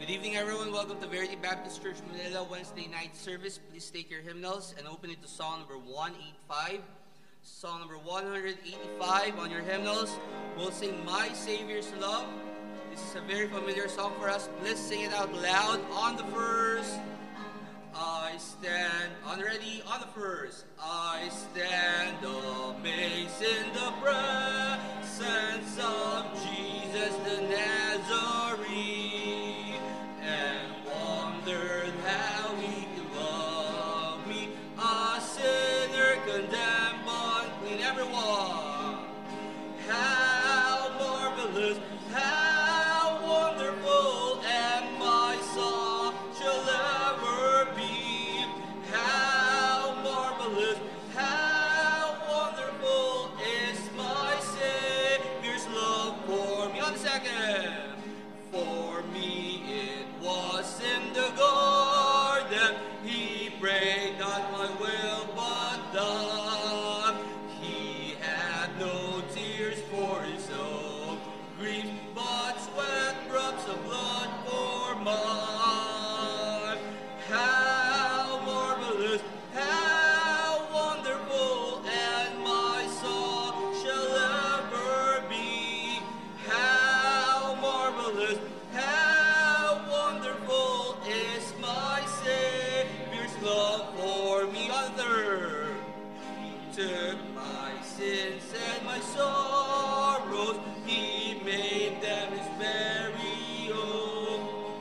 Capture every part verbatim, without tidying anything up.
Good evening, everyone. Welcome to Verity Baptist Church Manila Wednesday night service. Please take your hymnals and open it to Song number one eighty-five. Song number one eighty-five on your hymnals. We'll sing My Savior's Love. This is a very familiar song for us. Let's sing it out loud on the first. I stand, on ready, on the first. I stand amazed in the presence of Jesus the Nazarene, and wondered how he could love me, a sinner condemned, unclean. Everyone, how marvelous, how wonderful, and my song shall ever be. How marvelous, how wonderful is my Savior's love for me. On the second, for me it was in the garden, he prayed not my will but thine. He had no tears for his own grief, but sweat drops of blood for mine. How marvelous, how wonderful, and my song shall ever be. How marvelous, how wonderful is my Savior's love for me. On the third, he took my sins and my sorrows, he made them his very own.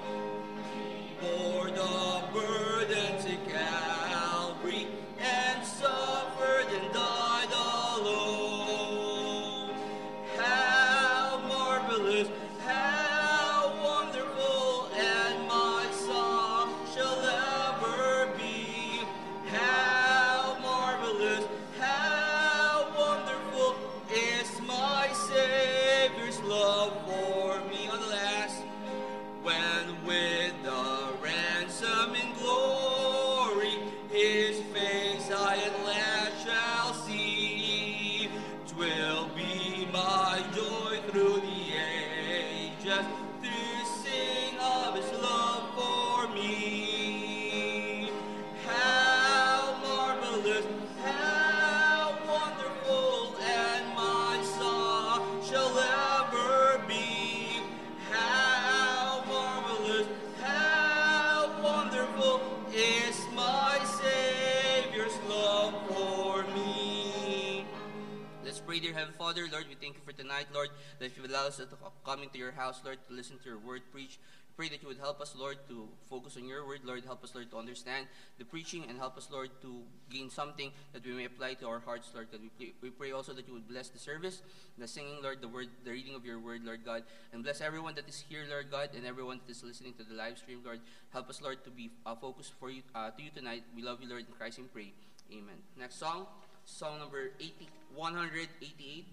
Bore the burden to Calvary and suffered and died alone. How marvelous, how wonderful, and my song shall ever be. How marvelous, how wonderful is my Savior's love for me. On the last, when with the ransom in glory his face I at last shall see, 'twill be my joy through the ages to sing of his love for me. How marvelous, how wonderful, and my song shall ever be. How marvelous, how wonderful is my Savior's love for me. Let's pray, dear Heavenly Father. Lord, we thank you for tonight, Lord, that you would allow us to come into your house, Lord, to listen to your word preach. Pray that you would help us, Lord, to focus on your word. Lord, help us, Lord, to understand the preaching, and help us, Lord, to gain something that we may apply to our hearts, Lord. God, we pray, we pray also that you would bless the service, the singing, Lord, the word, the reading of your word, Lord God, and bless everyone that is here, Lord God, and everyone that is listening to the live stream, Lord. Help us, Lord, to be uh, focused for you, uh, to you tonight. We love you, Lord, in Christ we pray. Amen. Next song, song number eighty, one eighty-eight.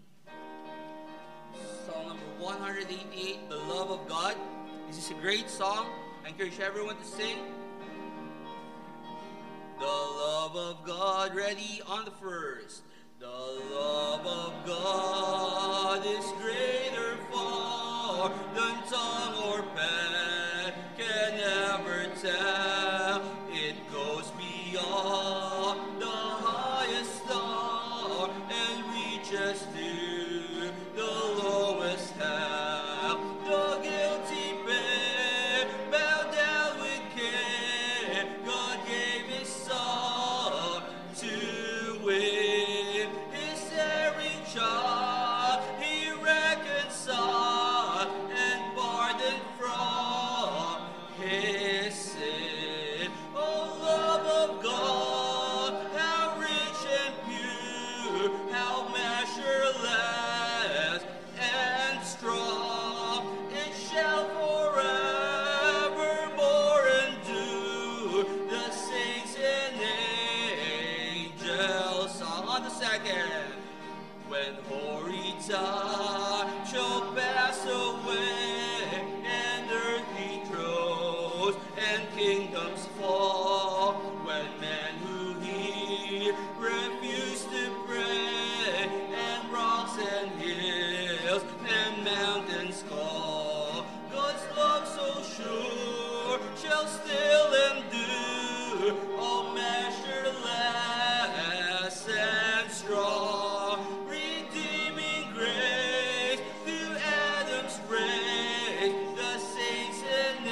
Song number one eighty-eight, The Love of God. This is a great song. I encourage everyone to sing. The love of God, ready on the first. The love of God is greater far than tongue or pen can ever tell. It goes beyond the highest star and reaches to the lowest hell. The guilty pair bowed down with care. God gave his son to win his erring child. He reconciled and pardoned from shall still endure, all measureless and strong, redeeming grace through Adam's race, the saints and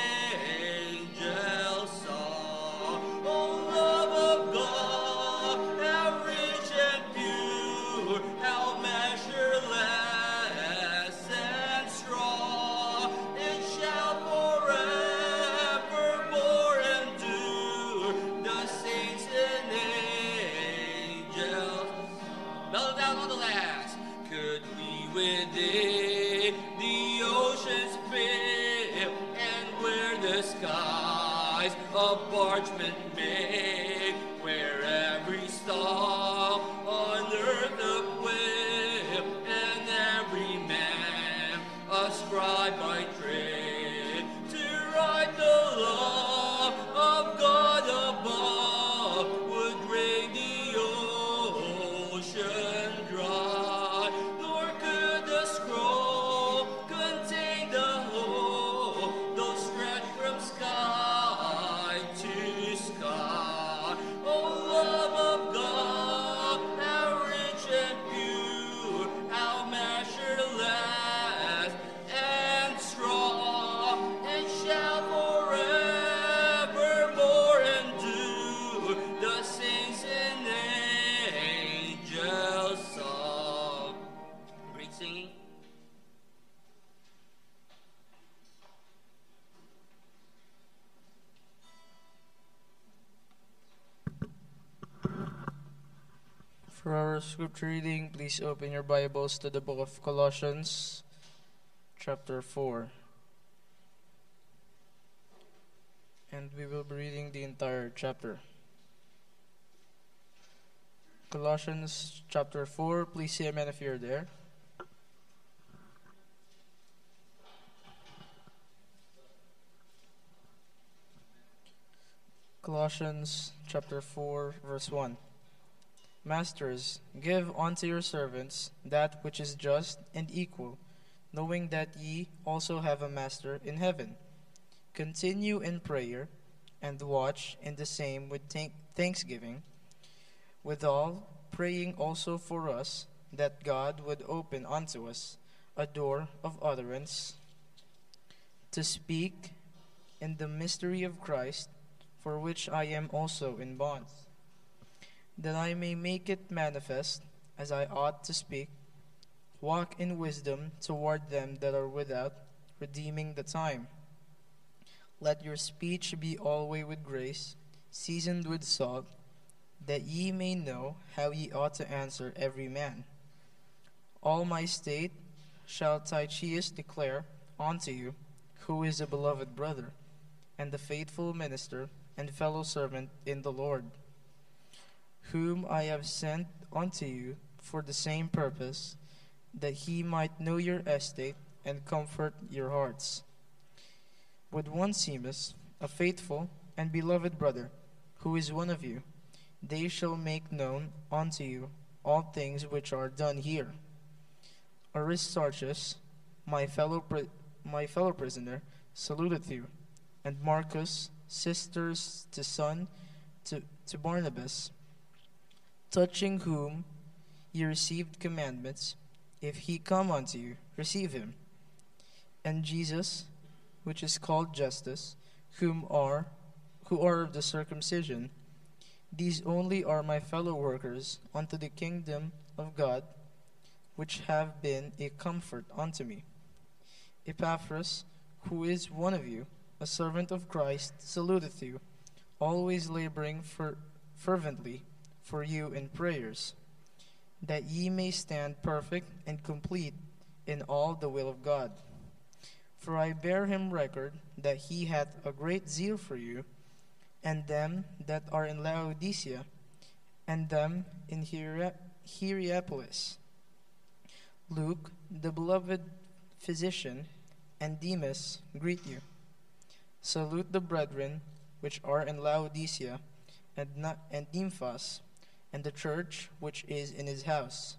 angels saw. Oh, love of God, how rich and pure, how measureless and strong, it shall forevermore endure, the saints and angels. Mellow down on the last. Could we within the oceans fill, and where the skies of parchment make, where every star on earth upwill, and every man a scribe by trade, to write the law of God above, would drain the ocean dry, nor could the scroll contain the whole, though stretched from sky to sky. Oh, love of God, how rich and pure, how measureless and strong, it shall forevermore endure, the saints and angels song. Great singing. For our scripture reading, please open your Bibles to the book of Colossians, chapter four. And we will be reading the entire chapter. Colossians chapter four, please say amen if you're there. Colossians chapter four, verse one. Masters, give unto your servants that which is just and equal, knowing that ye also have a master in heaven. Continue in prayer, and watch in the same with thank- thanksgiving. Withal, praying also for us, that God would open unto us a door of utterance, to speak in the mystery of Christ, for which I am also in bonds, that I may make it manifest as I ought to speak. Walk in wisdom toward them that are without, redeeming the time. Let your speech be always with grace, seasoned with salt, that ye may know how ye ought to answer every man. All my state shall Tychicus declare unto you, who is a beloved brother, and a faithful minister and fellow servant in the Lord, whom I have sent unto you for the same purpose, that he might know your estate and comfort your hearts. With Onesimus, a faithful and beloved brother, who is one of you, they shall make known unto you all things which are done here. Aristarchus, my fellow pri- my fellow prisoner, saluteth you, and Marcus, sisters to son to, to Barnabas, touching whom ye received commandments. If he come unto you, receive him. And Jesus, which is called Justus, whom are who are of the circumcision, these only are my fellow workers unto the kingdom of God, which have been a comfort unto me. Epaphras, who is one of you, a servant of Christ, saluteth you, always laboring for fervently for you in prayers, that ye may stand perfect and complete in all the will of God. For I bear him record that he hath a great zeal for you, and them that are in Laodicea, and them in Hiera- Hierapolis. Luke, the beloved physician, and Demas greet you. Salute the brethren which are in Laodicea, and, Na- and Nymphas, and the church which is in his house.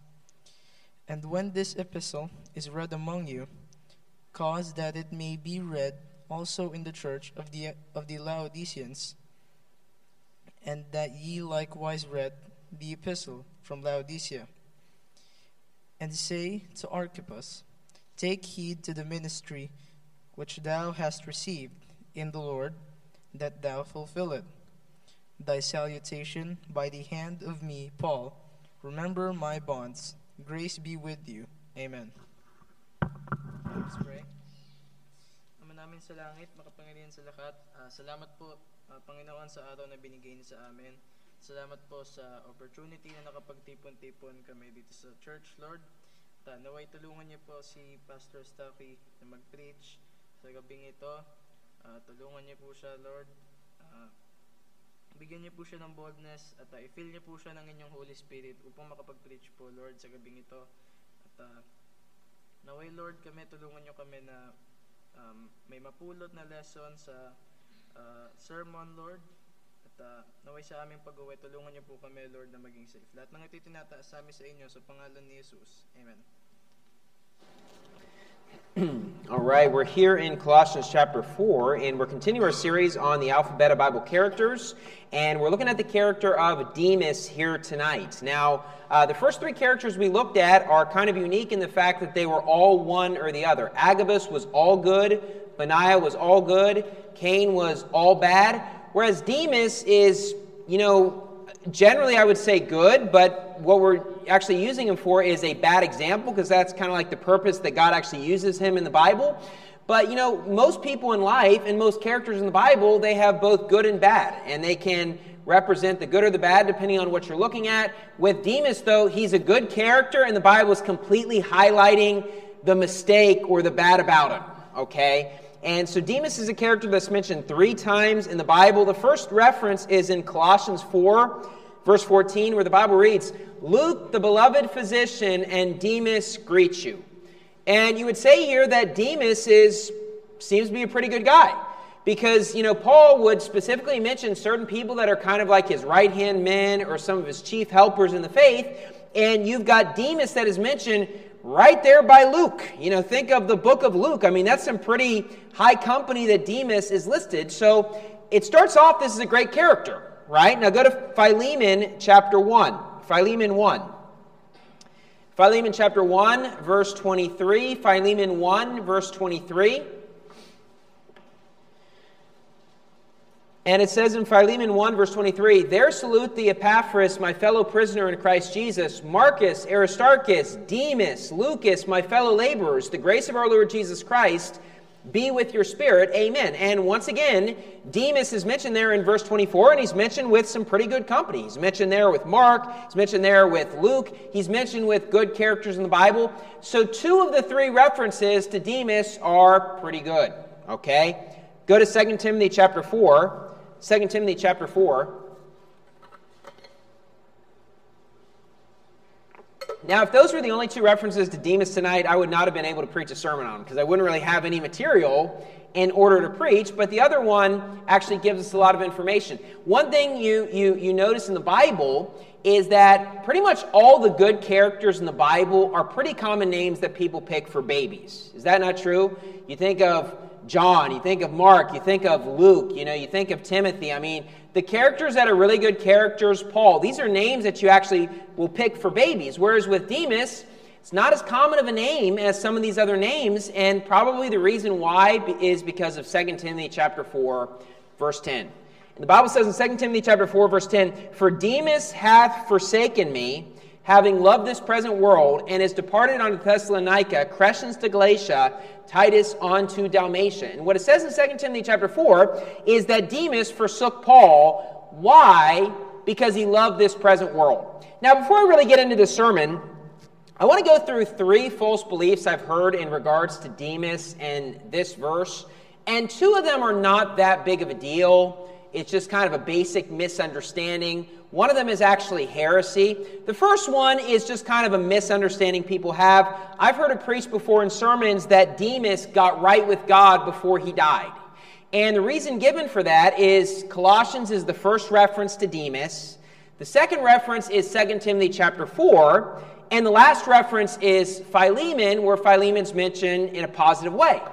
And when this epistle is read among you, cause that it may be read also in the church of the of the Laodiceans, and that ye likewise read the epistle from Laodicea. And say to Archippus, take heed to the ministry which thou hast received in the Lord, that thou fulfill it. Thy salutation by the hand of me, Paul. Remember my bonds. Grace be with you. Amen. Let's pray. Ama namin sa langit, makapangyarihan sa lahat, uh, salamat po, uh, Panginoon, sa araw na binigay niyo sa amin. Salamat po sa opportunity na nakapagtipon-tipon kami dito sa church, Lord. Ta, naway tulungan niyo po si Pastor Stucky na mag-preach sa gabing ito. Uh, tulungan niyo po siya, Lord. Uh, bigyan niyo po siya ng boldness at uh, i-fill niyo po siya ng inyong Holy Spirit upang makapag-preach po, Lord, sa gabing ito. At uh, naway, Lord, kami, tulungan niyo kami na um, may mapulot na lesson sa uh, sermon, Lord. At uh, naway sa aming pag-uwi, tulungan niyo po kami, Lord, na maging safe. Lahat ng ito itinataas sa amin sa inyo sa pangalan ni Jesus. Amen. All right, we're here in Colossians chapter four, and we're continuing our series on the alphabet of Bible characters, and we're looking at the character of Demas here tonight. Now, uh, the first three characters we looked at are kind of unique in the fact that they were all one or the other. Agabus was all good, Benaiah was all good, Cain was all bad, whereas Demas is, you know, generally I would say good, but what we're actually using him for is a bad example, because that's kind of like the purpose that God actually uses him in the Bible. But, you know, most people in life and most characters in the Bible, they have both good and bad, and they can represent the good or the bad depending on what you're looking at. With Demas, though, he's a good character, and the Bible is completely highlighting the mistake or the bad about him, okay? And so Demas is a character that's mentioned three times in the Bible. The first reference is in Colossians four, verse fourteen, where the Bible reads, Luke, the beloved physician, and Demas greet you. And you would say here that Demas is seems to be a pretty good guy. Because, you know, Paul would specifically mention certain people that are kind of like his right-hand men or some of his chief helpers in the faith. And you've got Demas that is mentioned right there by Luke. You know, think of the book of Luke. I mean, that's some pretty high company that Demas is listed. So it starts off, this is a great character, right? Now go to Philemon chapter one. Philemon one. Philemon chapter one, verse twenty-three. Philemon one, verse twenty-three. And it says in Philemon one, verse twenty-three, there salute the Epaphras, my fellow prisoner in Christ Jesus, Marcus, Aristarchus, Demas, Lucas, my fellow laborers, the grace of our Lord Jesus Christ be with your spirit. Amen. And once again, Demas is mentioned there in verse twenty-four, and he's mentioned with some pretty good company. He's mentioned there with Mark, he's mentioned there with Luke, he's mentioned with good characters in the Bible. So two of the three references to Demas are pretty good. Okay? Go to Second Timothy chapter four. Second Timothy chapter four. Now, if those were the only two references to Demas tonight, I would not have been able to preach a sermon on them, because I wouldn't really have any material in order to preach. But the other one actually gives us a lot of information. One thing you, you, you notice in the Bible is that pretty much all the good characters in the Bible are pretty common names that people pick for babies. Is that not true? You think of John, you think of Mark, you think of Luke, you know, you think of Timothy. I mean, the characters that are really good characters, Paul, these are names that you actually will pick for babies. Whereas with Demas, it's not as common of a name as some of these other names, and probably the reason why is because of Second Timothy chapter four, verse ten. And the Bible says in Second Timothy chapter four, verse ten, for Demas hath forsaken me, having loved this present world, and is departed unto Thessalonica, Crescens to Galatia, Titus unto Dalmatia. And what it says in Second Timothy chapter four is that Demas forsook Paul. Why? Because he loved this present world. Now, before I really get into the sermon, I want to go through three false beliefs I've heard in regards to Demas and this verse. And two of them are not that big of a deal. It's just kind of a basic misunderstanding. One of them is actually heresy. The first one is just kind of a misunderstanding people have. I've heard it preached before in sermons that Demas got right with God before he died. And the reason given for that is Colossians is the first reference to Demas. The second reference is Second Timothy chapter four. And the last reference is Philemon, where Philemon's mentioned in a positive way.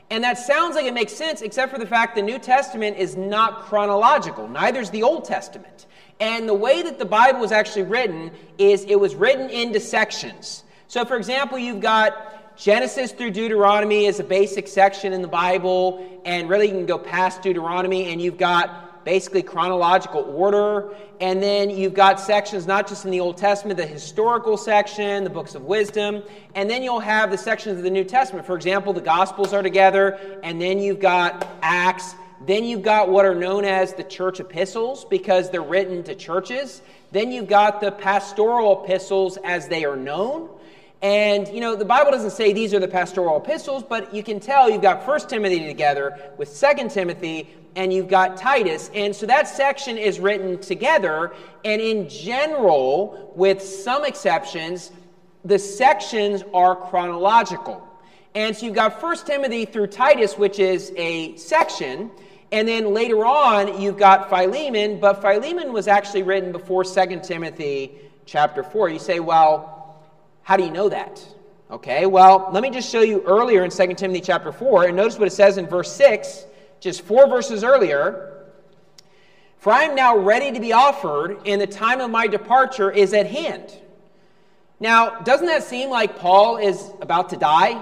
And that sounds like it makes sense, except for the fact the New Testament is not chronological. Neither is the Old Testament. And the way that the Bible was actually written is it was written into sections. So, for example, you've got Genesis through Deuteronomy as a basic section in the Bible, and really you can go past Deuteronomy, and you've got basically chronological order, and then you've got sections not just in the Old Testament, the historical section, the books of wisdom, and then you'll have the sections of the New Testament. For example, the Gospels are together, and then you've got Acts, then you've got what are known as the church epistles, because they're written to churches. Then you've got the pastoral epistles as they are known. And, you know, the Bible doesn't say these are the pastoral epistles, but you can tell you've got First Timothy together with Second Timothy, and you've got Titus. And so that section is written together, and in general, with some exceptions, the sections are chronological. And so you've got First Timothy through Titus, which is a section, and then later on you've got Philemon, but Philemon was actually written before Second Timothy chapter four. You say, well, how do you know that? Okay, well, let me just show you earlier in Second Timothy chapter four, and notice what it says in verse six, just four verses earlier. For I am now ready to be offered, and the time of my departure is at hand. Now, doesn't that seem like Paul is about to die?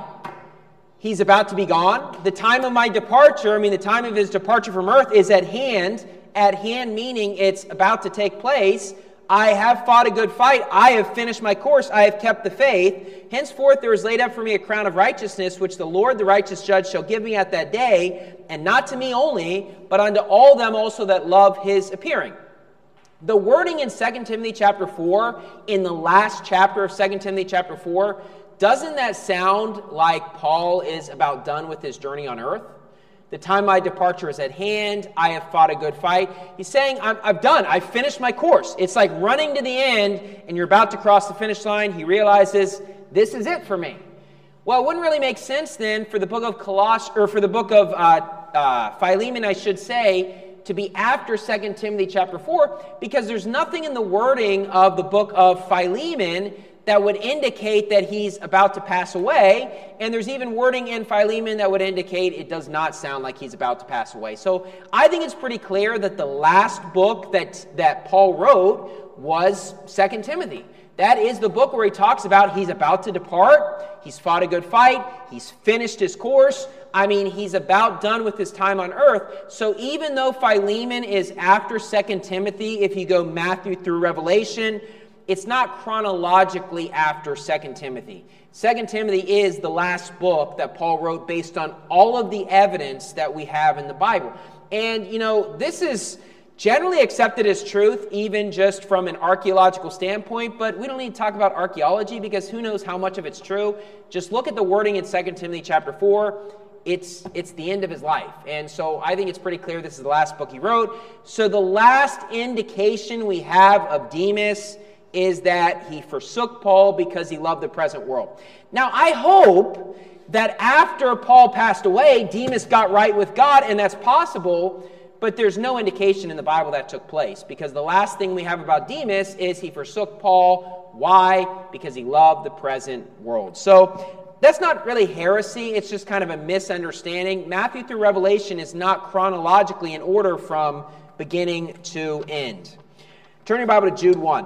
He's about to be gone. The time of my departure, I mean the time of his departure from earth is at hand. At hand meaning it's about to take place. I have fought a good fight. I have finished my course. I have kept the faith. Henceforth there is laid up for me a crown of righteousness, which the Lord, the righteous judge, shall give me at that day, and not to me only, but unto all them also that love his appearing. The wording in Second Timothy chapter four, in the last chapter of Second Timothy chapter four, doesn't that sound like Paul is about done with his journey on earth? The time of my departure is at hand. I have fought a good fight. He's saying, I'm, I've done. I've finished my course. It's like running to the end, and you're about to cross the finish line. He realizes, this is it for me. Well, it wouldn't really make sense then for the book of Coloss, or for the book of uh, uh, Philemon, I should say, to be after Second Timothy chapter four, because there's nothing in the wording of the book of Philemon that would indicate that he's about to pass away, and there's even wording in Philemon that would indicate it does not sound like he's about to pass away. So I think it's pretty clear that the last book that, that Paul wrote was Second Timothy. That is the book where he talks about he's about to depart, he's fought a good fight, he's finished his course. I mean, he's about done with his time on earth. So even though Philemon is after Second Timothy, if you go Matthew through Revelation, it's not chronologically after Second Timothy. Second Timothy is the last book that Paul wrote based on all of the evidence that we have in the Bible. And, you know, this is generally accepted as truth, even just from an archaeological standpoint, but we don't need to talk about archaeology because who knows how much of it's true. Just look at the wording in Second Timothy chapter four. It's, it's the end of his life. And so I think it's pretty clear this is the last book he wrote. So the last indication we have of Demas is that he forsook Paul because he loved the present world. Now, I hope that after Paul passed away, Demas got right with God, and that's possible, but there's no indication in the Bible that took place, because the last thing we have about Demas is he forsook Paul. Why? Because he loved the present world. So that's not really heresy, it's just kind of a misunderstanding. Matthew through Revelation is not chronologically in order from beginning to end. Turn your Bible to Jude one.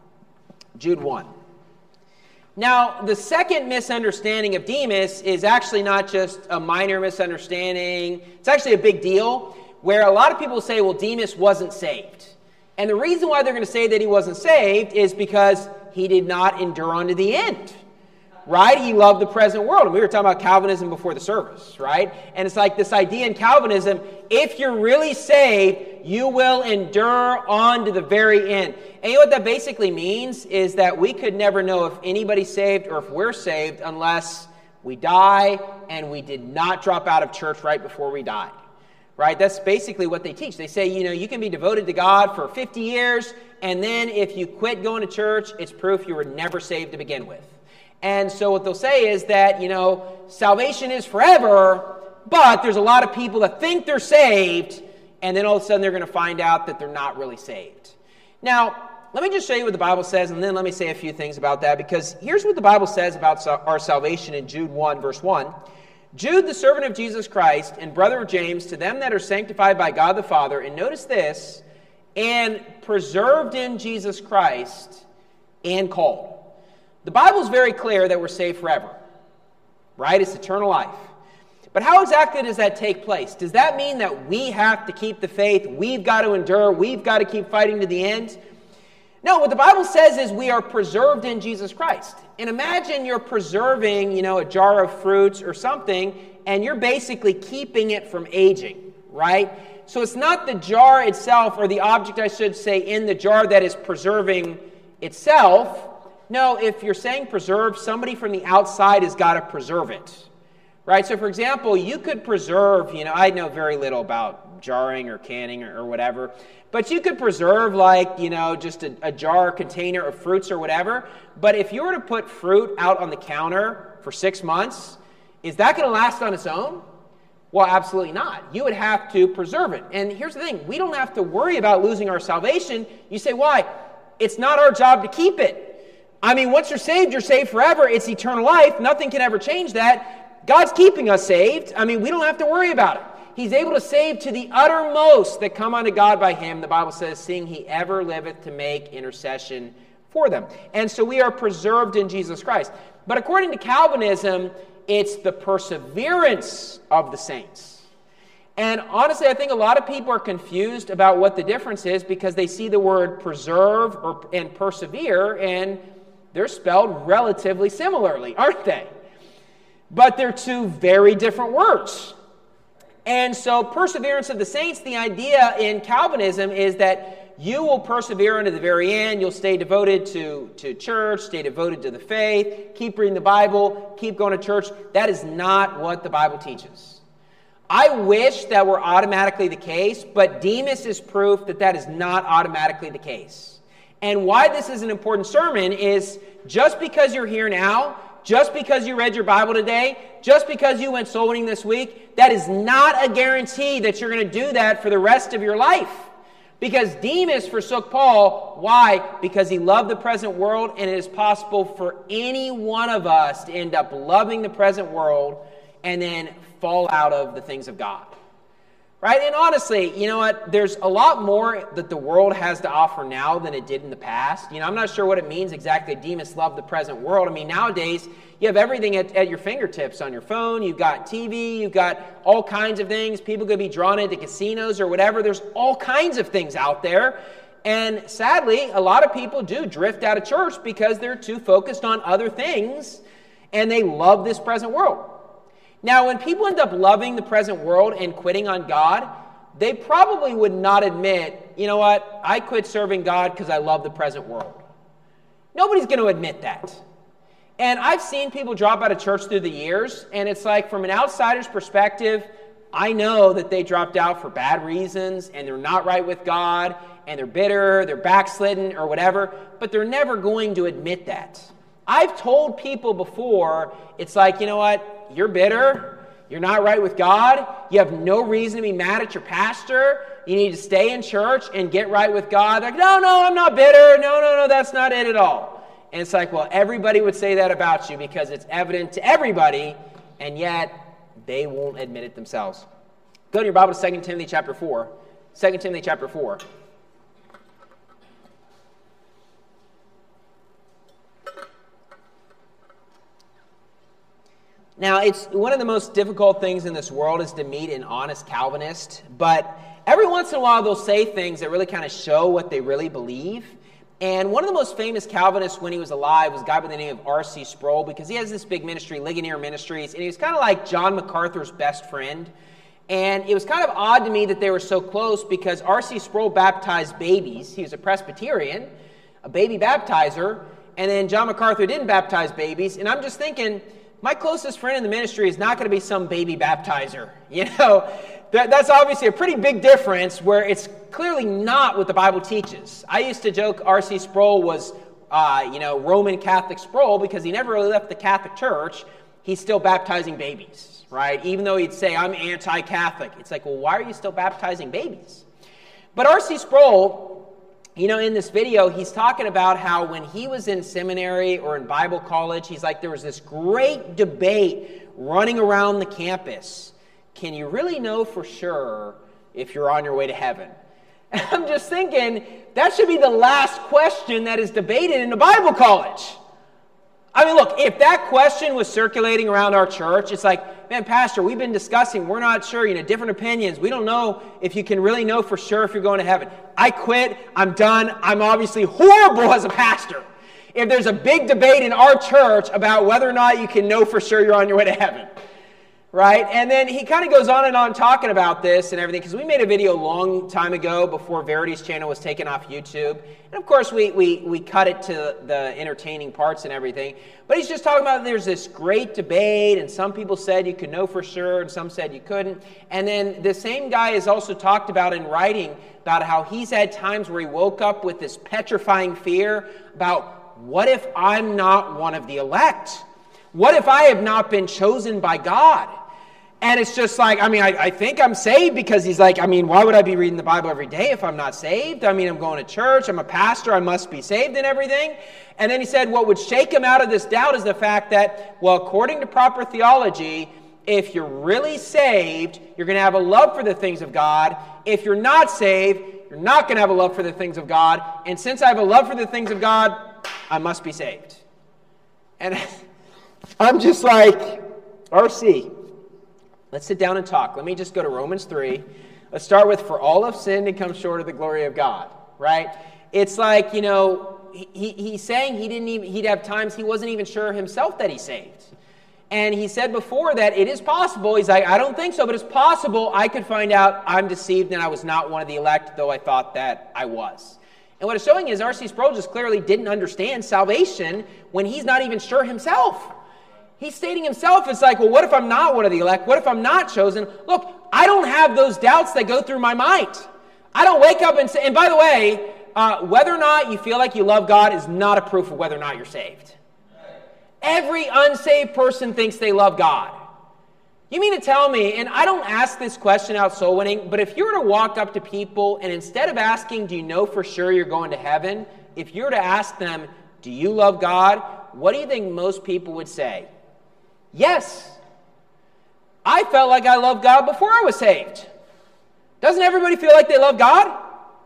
Jude one. Now, the second misunderstanding of Demas is actually not just a minor misunderstanding. It's actually a big deal, where a lot of people say, well, Demas wasn't saved. And the reason why they're going to say that he wasn't saved is because he did not endure unto the end. Right? He loved the present world. And we were talking about Calvinism before the service, right? And it's like this idea in Calvinism, if you're really saved, you will endure on to the very end. And you know what that basically means is that we could never know if anybody's saved or if we're saved unless we die and we did not drop out of church right before we died. Right? That's basically what they teach. They say, you know, you can be devoted to God for fifty years, and then if you quit going to church, it's proof you were never saved to begin with. And so what they'll say is that, you know, salvation is forever, but there's a lot of people that think they're saved, and then all of a sudden they're going to find out that they're not really saved. Now, let me just show you what the Bible says, and then let me say a few things about that, because here's what the Bible says about our salvation in Jude one, verse one. Jude, the servant of Jesus Christ, and brother of James, to them that are sanctified by God the Father, and notice this, and preserved in Jesus Christ, and called. The Bible is very clear that we're saved forever, right? It's eternal life. But how exactly does that take place? Does that mean that we have to keep the faith, we've got to endure, we've got to keep fighting to the end? No, what the Bible says is we are preserved in Jesus Christ. And imagine you're preserving, you know, a jar of fruits or something, and you're basically keeping it from aging, right? So it's not the jar itself, or the object, I should say, in the jar that is preserving itself. No, if you're saying preserve, somebody from the outside has got to preserve it, right? So, for example, you could preserve, you know, I know very little about jarring or canning or, or whatever, but you could preserve, like, you know, just a, a jar or container of fruits or whatever. But if you were to put fruit out on the counter for six months, is that going to last on its own? Well, absolutely not. You would have to preserve it. And here's the thing. We don't have to worry about losing our salvation. You say, why? It's not our job to keep it. I mean, once you're saved, you're saved forever. It's eternal life. Nothing can ever change that. God's keeping us saved. I mean, we don't have to worry about it. He's able to save to the uttermost that come unto God by him. The Bible says, seeing he ever liveth to make intercession for them. And so we are preserved in Jesus Christ. But according to Calvinism, it's the perseverance of the saints. And honestly, I think a lot of people are confused about what the difference is because they see the word preserve or, and persevere, and they're spelled relatively similarly, aren't they? But they're two very different words. And so perseverance of the saints, the idea in Calvinism is that you will persevere unto the very end. You'll stay devoted to, to church, stay devoted to the faith, keep reading the Bible, keep going to church. That is not what the Bible teaches. I wish that were automatically the case, but Demas is proof that that is not automatically the case. And why this is an important sermon is just because you're here now, just because you read your Bible today, just because you went soul winning this week, that is not a guarantee that you're going to do that for the rest of your life. Because Demas forsook Paul. Why? Because he loved the present world, and it is possible for any one of us to end up loving the present world and then fall out of the things of God. Right? And honestly, you know what? There's a lot more that the world has to offer now than it did in the past. You know, I'm not sure what it means exactly. Demas loved the present world. I mean, nowadays, you have everything at, at your fingertips on your phone. You've got T V. You've got all kinds of things. People could be drawn into casinos or whatever. There's all kinds of things out there. And sadly, a lot of people do drift out of church because they're too focused on other things and they love this present world. Now, when people end up loving the present world and quitting on God, they probably would not admit, you know what, I quit serving God because I love the present world. Nobody's going to admit that. And I've seen people drop out of church through the years, and it's like from an outsider's perspective, I know that they dropped out for bad reasons, and they're not right with God, and they're bitter, they're backslidden, or whatever, but they're never going to admit that. I've told people before, it's like, you know what, you're bitter, you're not right with God, you have no reason to be mad at your pastor, you need to stay in church and get right with God. They're like, no, no, I'm not bitter, no, no, no, that's not it at all. And it's like, well, everybody would say that about you because it's evident to everybody, and yet they won't admit it themselves. Go to your Bible to Second Timothy chapter four. Second Timothy chapter four. Now, it's one of the most difficult things in this world is to meet an honest Calvinist, but every once in a while they'll say things that really kind of show what they really believe. And one of the most famous Calvinists when he was alive was a guy by the name of R C Sproul, because he has this big ministry, Ligonier Ministries, and he was kind of like John MacArthur's best friend. And it was kind of odd to me that they were so close because R C Sproul baptized babies. He was a Presbyterian, a baby baptizer, and then John MacArthur didn't baptize babies. And I'm just thinking, my closest friend in the ministry is not going to be some baby baptizer. You know, that, that's obviously a pretty big difference where it's clearly not what the Bible teaches. I used to joke R C Sproul was, uh, you know, Roman Catholic Sproul because he never really left the Catholic Church. He's still baptizing babies, right? Even though he'd say, I'm anti-Catholic. It's like, well, why are you still baptizing babies? But R C Sproul, you know, in this video, he's talking about how when he was in seminary or in Bible college, he's like, there was this great debate running around the campus, can you really know for sure if you're on your way to heaven? And I'm just thinking, that should be the last question that is debated in a Bible college. I mean, look, if that question was circulating around our church, it's like, man, Pastor, we've been discussing, we're not sure, you know, different opinions. We don't know if you can really know for sure if you're going to heaven. I quit. I'm done. I'm obviously horrible as a pastor. If there's a big debate in our church about whether or not you can know for sure you're on your way to heaven. Right? And then he kind of goes on and on talking about this and everything, because we made a video a long time ago before Verity's channel was taken off YouTube. And of course, we, we, we cut it to the entertaining parts and everything. But he's just talking about there's this great debate, and some people said you could know for sure, and some said you couldn't. And then the same guy has also talked about in writing about how he's had times where he woke up with this petrifying fear about, what if I'm not one of the elect? What if I have not been chosen by God? And it's just like, I mean, I, I think I'm saved, because he's like, I mean, why would I be reading the Bible every day if I'm not saved? I mean, I'm going to church, I'm a pastor, I must be saved and everything. And then he said what would shake him out of this doubt is the fact that, well, according to proper theology, if you're really saved, you're going to have a love for the things of God. If you're not saved, you're not going to have a love for the things of God. And since I have a love for the things of God, I must be saved. And I'm just like, R C, let's sit down and talk. Let me just go to Romans three. Let's start with, for all have sinned and come short of the glory of God, right? It's like, you know, he, he's saying he didn't even, he'd have times he wasn't even sure himself that he's saved. And he said before that it is possible. He's like, I don't think so, but it's possible I could find out I'm deceived and I was not one of the elect, though I thought that I was. And what it's showing is R C Sproul just clearly didn't understand salvation when he's not even sure himself. He's stating himself, it's like, well, what if I'm not one of the elect? What if I'm not chosen? Look, I don't have those doubts that go through my mind. I don't wake up and say, and by the way, uh, whether or not you feel like you love God is not a proof of whether or not you're saved. Every unsaved person thinks they love God. You mean to tell me, and I don't ask this question out soul winning, but if you were to walk up to people and instead of asking, do you know for sure you're going to heaven? If you were to ask them, do you love God? What do you think most people would say? Yes. I felt like I loved God before I was saved. Doesn't everybody feel like they love God?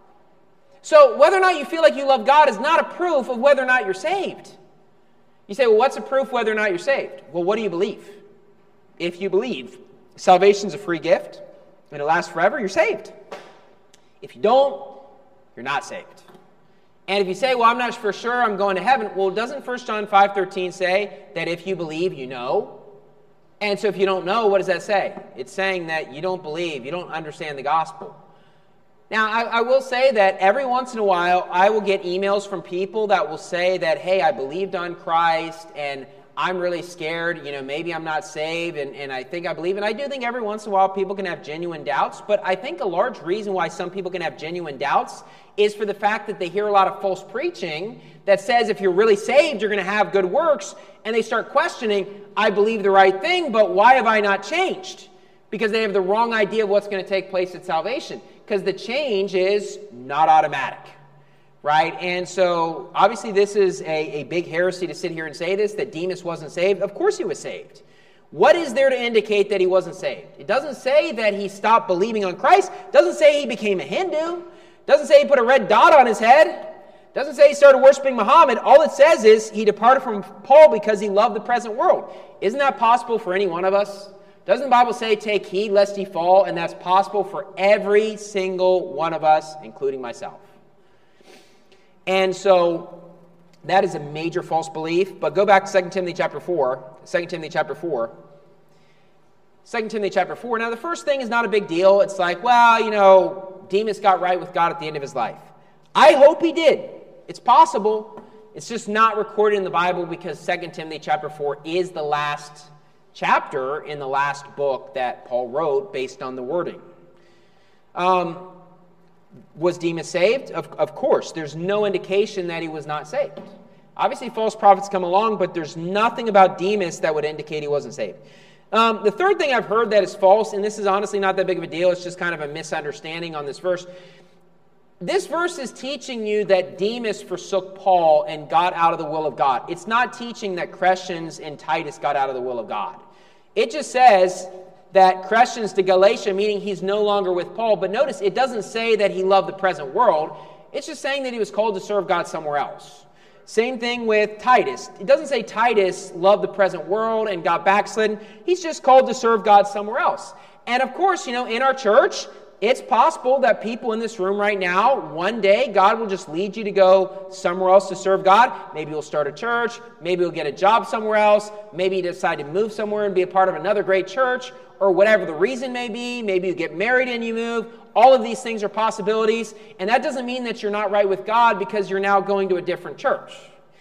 So whether or not you feel like you love God is not a proof of whether or not you're saved. You say, well, what's a proof whether or not you're saved? Well, what do you believe? If you believe salvation's a free gift and it lasts forever, you're saved. If you don't, you're not saved. And if you say, well, I'm not for sure I'm going to heaven, well, doesn't First John five thirteen say that if you believe, you know? And so if you don't know, what does that say? It's saying that you don't believe, you don't understand the gospel. Now, I, I will say that every once in a while, I will get emails from people that will say that, hey, I believed on Christ, and I'm really scared, you know, maybe I'm not saved, and, and I think I believe. And I do think every once in a while people can have genuine doubts, but I think a large reason why some people can have genuine doubts is for the fact that they hear a lot of false preaching that says if you're really saved, you're going to have good works, and they start questioning, I believe the right thing, but why have I not changed? Because they have the wrong idea of what's going to take place at salvation, because the change is not automatic. Right? And so, obviously, this is a, a big heresy to sit here and say this, that Demas wasn't saved. Of course he was saved. What is there to indicate that he wasn't saved? It doesn't say that he stopped believing on Christ. It doesn't say he became a Hindu. It doesn't say he put a red dot on his head. It doesn't say he started worshiping Muhammad. All it says is he departed from Paul because he loved the present world. Isn't that possible for any one of us? Doesn't the Bible say, take heed lest ye fall? And that's possible for every single one of us, including myself. And so that is a major false belief. But go back to Second Timothy chapter four. Second Timothy chapter four. Second Timothy chapter four. Now, the first thing is not a big deal. It's like, well, you know, Demas got right with God at the end of his life. I hope he did. It's possible. It's just not recorded in the Bible because Second Timothy chapter four is the last chapter in the last book that Paul wrote based on the wording. Um... Was Demas saved? Of, of course. There's no indication that he was not saved. Obviously, false prophets come along, but there's nothing about Demas that would indicate he wasn't saved. Um, the third thing I've heard that is false, and this is honestly not that big of a deal, it's just kind of a misunderstanding on this verse. This verse is teaching you that Demas forsook Paul and got out of the will of God. It's not teaching that Crescens and Titus got out of the will of God. It just says that Crescens to Galatia, meaning he's no longer with Paul. But notice, it doesn't say that he loved the present world. It's just saying that he was called to serve God somewhere else. Same thing with Titus. It doesn't say Titus loved the present world and got backslidden. He's just called to serve God somewhere else. And of course, you know, in our church, it's possible that people in this room right now, one day, God will just lead you to go somewhere else to serve God. Maybe you'll start a church. Maybe you'll get a job somewhere else. Maybe you decide to move somewhere and be a part of another great church, or whatever the reason may be. Maybe you get married and you move. All of these things are possibilities. And that doesn't mean that you're not right with God because you're now going to a different church.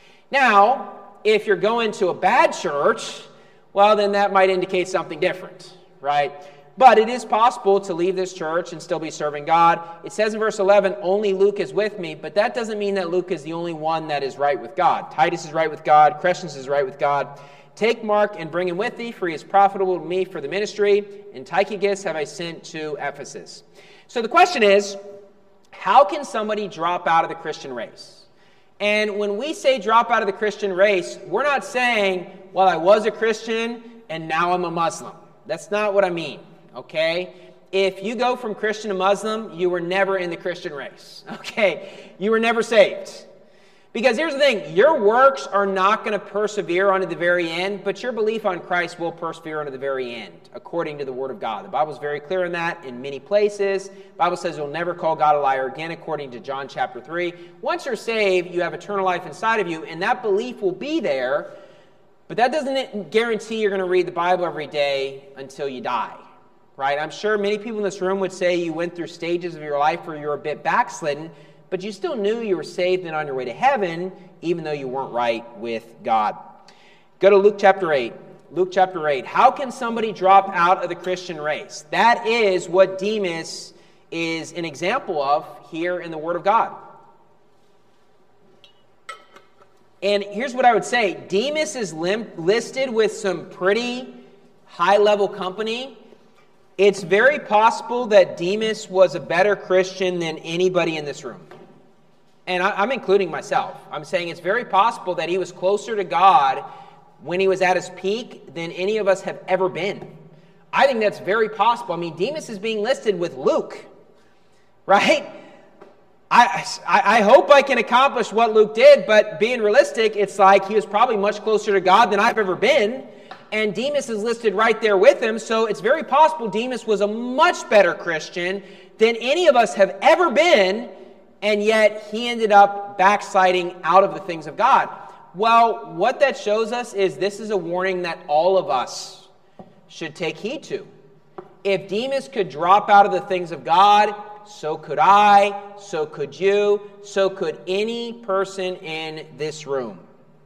Now, if you're going to a bad church, well, then that might indicate something different, right? But it is possible to leave this church and still be serving God. It says in verse eleven, only Luke is with me, but that doesn't mean that Luke is the only one that is right with God. Titus is right with God. Crescens is right with God. Take Mark and bring him with thee, for he is profitable to me for the ministry. And Tychicus have I sent to Ephesus. So the question is, how can somebody drop out of the Christian race? And when we say drop out of the Christian race, we're not saying, well, I was a Christian and now I'm a Muslim. That's not what I mean. Okay? If you go from Christian to Muslim, you were never in the Christian race. Okay? You were never saved. Because here's the thing, your works are not going to persevere unto the very end, but your belief on Christ will persevere unto the very end, according to the Word of God. The Bible is very clear on that in many places. The Bible says you'll never call God a liar again, according to John chapter three. Once you're saved, you have eternal life inside of you, and that belief will be there, but that doesn't guarantee you're going to read the Bible every day until you die. Right? I'm sure many people in this room would say you went through stages of your life where you were a bit backslidden, but you still knew you were saved and on your way to heaven, even though you weren't right with God. Go to Luke chapter eight. Luke chapter eight. How can somebody drop out of the Christian race? That is what Demas is an example of here in the Word of God. And here's what I would say. Demas is lim- listed with some pretty high-level company. It's very possible that Demas was a better Christian than anybody in this room. And I, I'm including myself. I'm saying it's very possible that he was closer to God when he was at his peak than any of us have ever been. I think that's very possible. I mean, Demas is being listed with Luke, right? I, I, I hope I can accomplish what Luke did, but being realistic, it's like he was probably much closer to God than I've ever been. And Demas is listed right there with him, so it's very possible Demas was a much better Christian than any of us have ever been, and yet he ended up backsliding out of the things of God. Well, what that shows us is this is a warning that all of us should take heed to. If Demas could drop out of the things of God, so could I, so could you, so could any person in this room.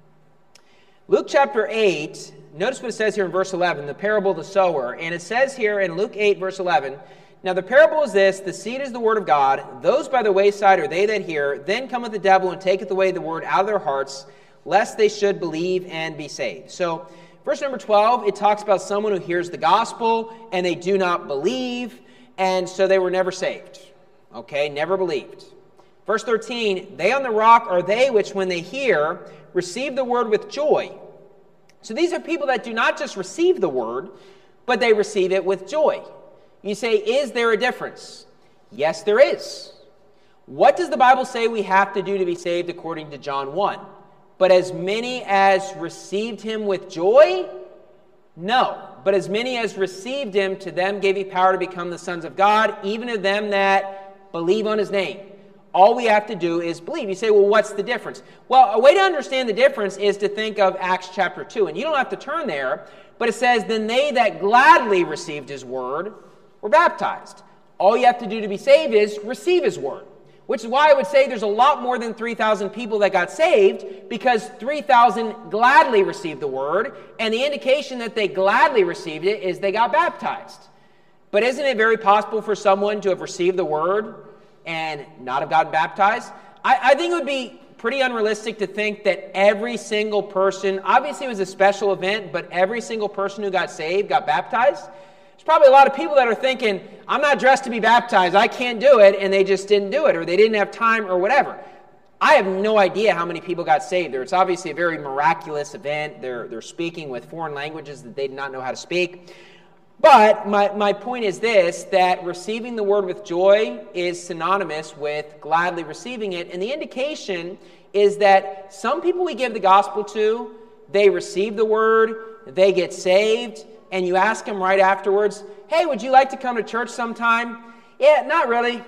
Luke chapter eight, notice what it says here in verse eleven, the parable of the sower. And it says here in Luke eight, verse eleven, now the parable is this, the seed is the word of God. Those by the wayside are they that hear. Then cometh the devil and taketh away the word out of their hearts, lest they should believe and be saved. So verse number twelve, it talks about someone who hears the gospel and they do not believe, and so they were never saved. Okay, never believed. Verse thirteen, they on the rock are they which when they hear receive the word with joy. So these are people that do not just receive the word, but they receive it with joy. You say, is there a difference? Yes, there is. What does the Bible say we have to do to be saved according to John one? But as many as received him with joy? No. But as many as received him, to them gave he power to become the sons of God, even to them that believe on his name. All we have to do is believe. You say, well, what's the difference? Well, a way to understand the difference is to think of Acts chapter two. And you don't have to turn there, but it says, then they that gladly received his word were baptized. All you have to do to be saved is receive his word. Which is why I would say there's a lot more than three thousand people that got saved, because three thousand gladly received the word, and the indication that they gladly received it is they got baptized. But isn't it very possible for someone to have received the word and not have gotten baptized? I, I think it would be pretty unrealistic to think that every single person, obviously it was a special event, but every single person who got saved got baptized. There's probably a lot of people that are thinking, I'm not dressed to be baptized, I can't do it, and they just didn't do it, or they didn't have time, or whatever. I have no idea how many people got saved there. It's obviously a very miraculous event. They're, they're speaking with foreign languages that they did not know how to speak. But my, my point is this, that receiving the word with joy is synonymous with gladly receiving it. And the indication is that some people we give the gospel to, they receive the word, they get saved, and you ask them right afterwards, hey, would you like to come to church sometime? Yeah, not really.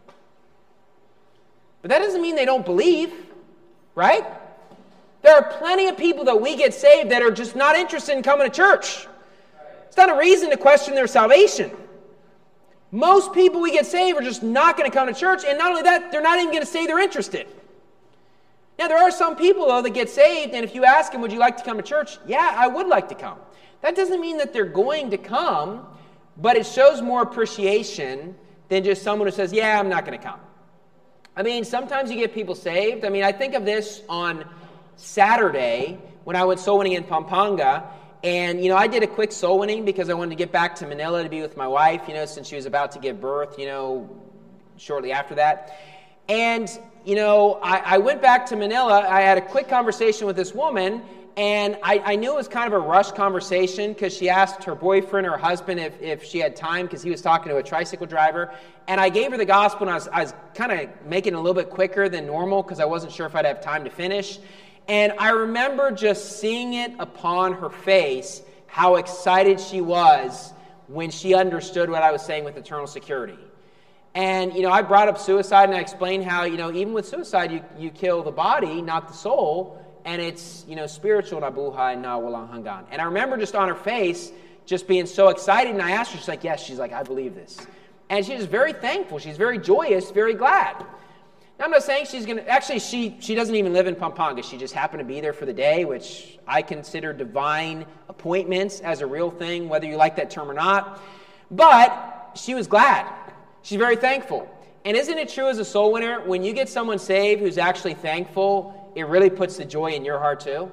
But that doesn't mean they don't believe, right? There are plenty of people that we get saved that are just not interested in coming to church. It's not a reason to question their salvation. Most people we get saved are just not going to come to church, and not only that, they're not even going to say they're interested. Now, there are some people, though, that get saved, and if you ask them, would you like to come to church? Yeah, I would like to come. That doesn't mean that they're going to come, but it shows more appreciation than just someone who says, yeah, I'm not going to come. I mean, sometimes you get people saved. I mean, I think of this on Saturday when I went soul winning in Pampanga. And, you know, I did a quick soul winning because I wanted to get back to Manila to be with my wife, you know, since she was about to give birth, you know, shortly after that. And, you know, I, I went back to Manila. I had a quick conversation with this woman. And I, I knew it was kind of a rushed conversation because she asked her boyfriend or husband if, if she had time because he was talking to a tricycle driver. And I gave her the gospel, and I was, I was kind of making it a little bit quicker than normal because I wasn't sure if I'd have time to finish. And I remember just seeing it upon her face how excited she was when she understood what I was saying with eternal security. And, you know, I brought up suicide, and I explained how, you know, even with suicide, you, you kill the body, not the soul. And it's, you know, spiritual na buhay na walang hanggan. And I remember just on her face, just being so excited. And I asked her, she's like, yes. She's like, I believe this. And she's very thankful. She's very joyous, very glad. Now, I'm not saying she's going to, actually, she, she doesn't even live in Pampanga. She just happened to be there for the day, which I consider divine appointments as a real thing, whether you like that term or not. But she was glad. She's very thankful. And isn't it true as a soul winner, when you get someone saved who's actually thankful, it really puts the joy in your heart too?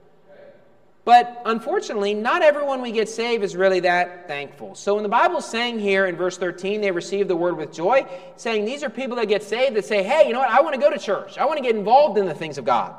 But unfortunately, not everyone we get saved is really that thankful. So when the Bible's saying here in verse thirteen, they receive the word with joy, saying these are people that get saved that say, hey, you know what, I want to go to church. I want to get involved in the things of God.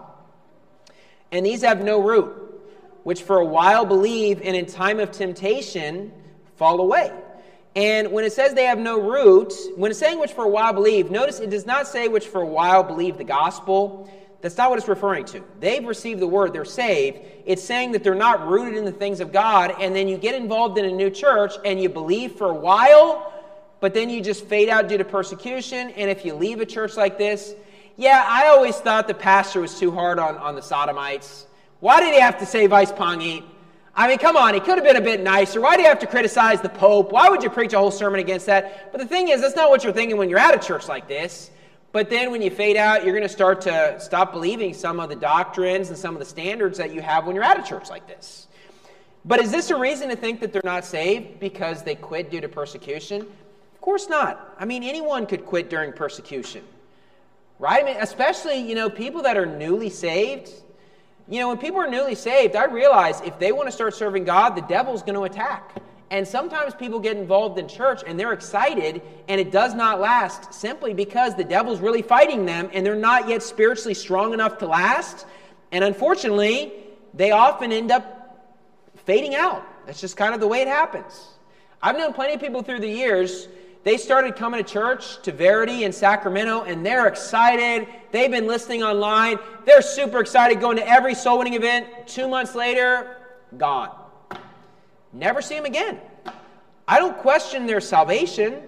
And these have no root, which for a while believe and in time of temptation fall away. And when it says they have no root, when it's saying which for a while believe, notice it does not say which for a while believe the gospel. That's not what it's referring to. They've received the word. They're saved. It's saying that they're not rooted in the things of God, and then you get involved in a new church, and you believe for a while, but then you just fade out due to persecution, and if you leave a church like this, yeah, I always thought the pastor was too hard on, on the Sodomites. Why did he have to say Vice Pangit? I mean, come on, he could have been a bit nicer. Why do you have to criticize the Pope? Why would you preach a whole sermon against that? But the thing is, that's not what you're thinking when you're at a church like this. But then when you fade out, you're going to start to stop believing some of the doctrines and some of the standards that you have when you're at a church like this. But is this a reason to think that they're not saved because they quit due to persecution? Of course not. I mean, anyone could quit during persecution, right? I mean, especially, you know, people that are newly saved. You know, when people are newly saved, I realize if they want to start serving God, the devil's going to attack. And sometimes people get involved in church and they're excited and it does not last simply because the devil's really fighting them and they're not yet spiritually strong enough to last. And unfortunately, they often end up fading out. That's just kind of the way it happens. I've known plenty of people through the years, they started coming to church, to Verity in Sacramento, and they're excited. They've been listening online. They're super excited going to every soul winning event. Two months later, gone. Never see them again. I don't question their salvation.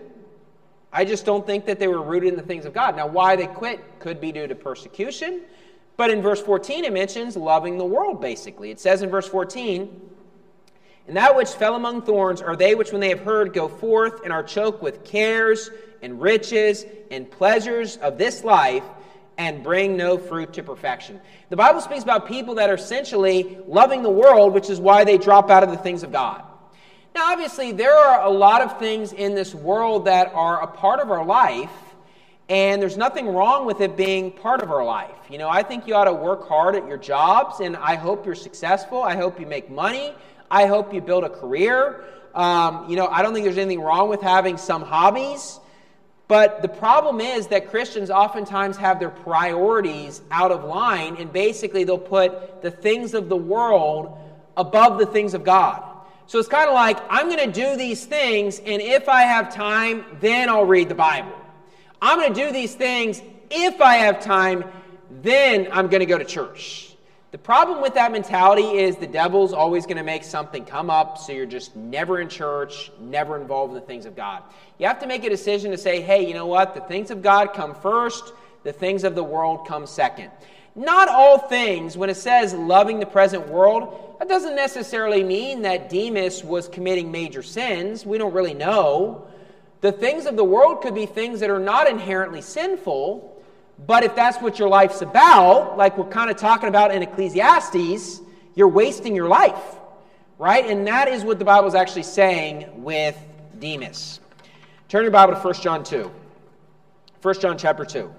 I just don't think that they were rooted in the things of God. Now, why they quit could be due to persecution. But in verse fourteen, it mentions loving the world, basically. It says in verse fourteen, and that which fell among thorns are they which when they have heard go forth and are choked with cares and riches and pleasures of this life and bring no fruit to perfection. The Bible speaks about people that are essentially loving the world, which is why they drop out of the things of God. Now, obviously, there are a lot of things in this world that are a part of our life, and there's nothing wrong with it being part of our life. You know, I think you ought to work hard at your jobs, and I hope you're successful. I hope you make money. I hope you build a career. Um, you know, I don't think there's anything wrong with having some hobbies. But the problem is that Christians oftentimes have their priorities out of line, and basically they'll put the things of the world above the things of God. So it's kind of like, I'm going to do these things, and if I have time, then I'll read the Bible. I'm going to do these things. If I have time, then I'm going to go to church. The problem with that mentality is the devil's always going to make something come up, so you're just never in church, never involved in the things of God. You have to make a decision to say, hey, you know what? The things of God come first. The things of the world come second. Not all things, when it says loving the present world, that doesn't necessarily mean that Demas was committing major sins. We don't really know. The things of the world could be things that are not inherently sinful, but if that's what your life's about, like we're kind of talking about in Ecclesiastes, you're wasting your life, right? And that is what the Bible is actually saying with Demas. Turn your Bible to First John two. First John chapter two.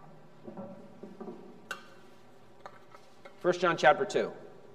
First John chapter two.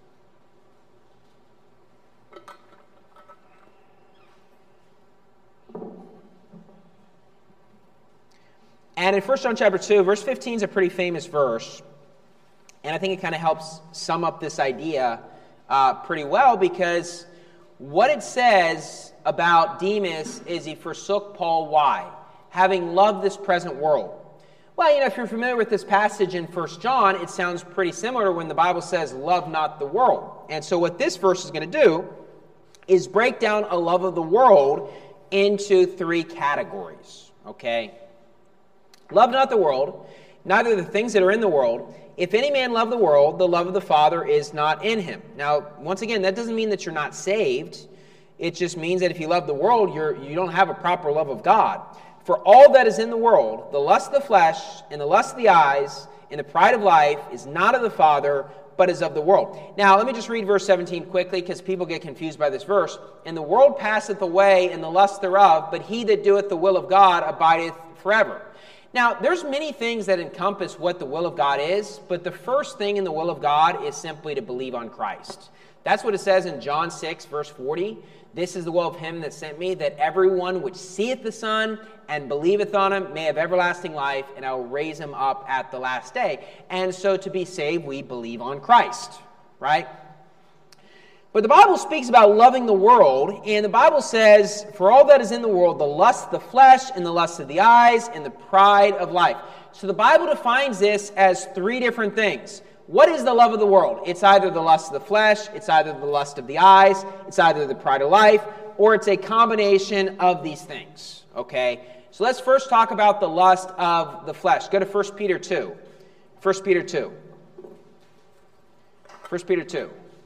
And in First John chapter two, verse fifteen is a pretty famous verse. And I think it kind of helps sum up this idea uh, pretty well, because what it says about Demas is he forsook Paul. Why? Having loved this present world. Well, you know, if you're familiar with this passage in First John, it sounds pretty similar to when the Bible says, love not the world. And so what this verse is going to do is break down a love of the world into three categories, okay? Love not the world, neither the things that are in the world. If any man love the world, the love of the Father is not in him. Now, once again, that doesn't mean that you're not saved. It just means that if you love the world, you're, you don't have a proper love of God. For all that is in the world, the lust of the flesh, and the lust of the eyes, and the pride of life, is not of the Father, but is of the world. Now, let me just read verse seventeen quickly, because people get confused by this verse. And the world passeth away, and the lust thereof, but he that doeth the will of God abideth forever. Now, there's many things that encompass what the will of God is, but the first thing in the will of God is simply to believe on Christ. That's what it says in John six, verse forty. This is the will of him that sent me, that everyone which seeth the Son and believeth on him may have everlasting life, and I will raise him up at the last day. And so to be saved, we believe on Christ, right? But the Bible speaks about loving the world, and the Bible says, for all that is in the world, the lust of the flesh, and the lust of the eyes, and the pride of life. So the Bible defines this as three different things. What is the love of the world? It's either the lust of the flesh, it's either the lust of the eyes, it's either the pride of life, or it's a combination of these things, okay? So let's first talk about the lust of the flesh. Go to First Peter two. First Peter two. First Peter two.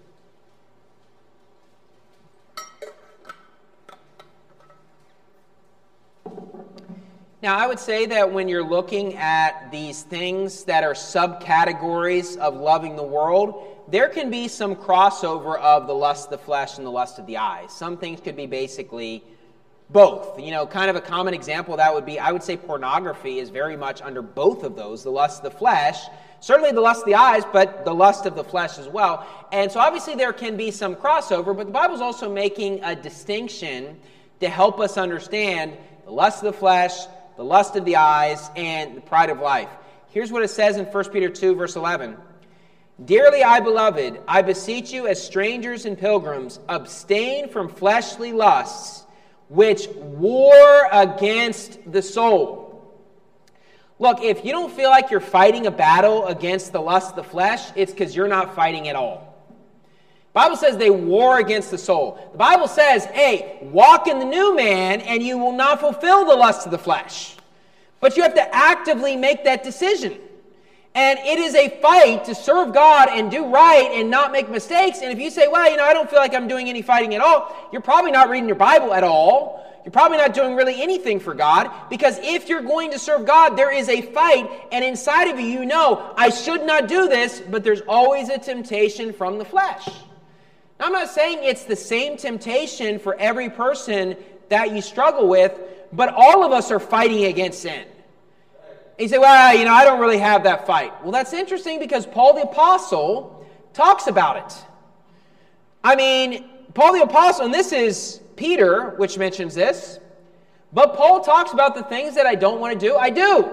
Now, I would say that when you're looking at these things that are subcategories of loving the world, there can be some crossover of the lust of the flesh and the lust of the eyes. Some things could be basically both. You know, kind of a common example of that would be, I would say pornography is very much under both of those, the lust of the flesh, certainly the lust of the eyes, but the lust of the flesh as well. And so obviously there can be some crossover, but the Bible's also making a distinction to help us understand the lust of the flesh, the lust of the eyes, and the pride of life. Here's what it says in First Peter two, verse eleven. Dearly I, beloved, I beseech you as strangers and pilgrims, abstain from fleshly lusts, which war against the soul. Look, if you don't feel like you're fighting a battle against the lust of the flesh, it's because you're not fighting at all. The Bible says they war against the soul. The Bible says, hey, walk in the new man and you will not fulfill the lust of the flesh. But you have to actively make that decision. And it is a fight to serve God and do right and not make mistakes. And if you say, well, you know, I don't feel like I'm doing any fighting at all, you're probably not reading your Bible at all. You're probably not doing really anything for God. Because if you're going to serve God, there is a fight. And inside of you, you know, I should not do this, but there's always a temptation from the flesh. Now, I'm not saying it's the same temptation for every person that you struggle with, but all of us are fighting against sin. And you say, well, you know, I don't really have that fight. Well, that's interesting because Paul the Apostle talks about it. I mean, Paul the Apostle, and this is Peter, which mentions this, But Paul talks about the things that I don't want to do, I do.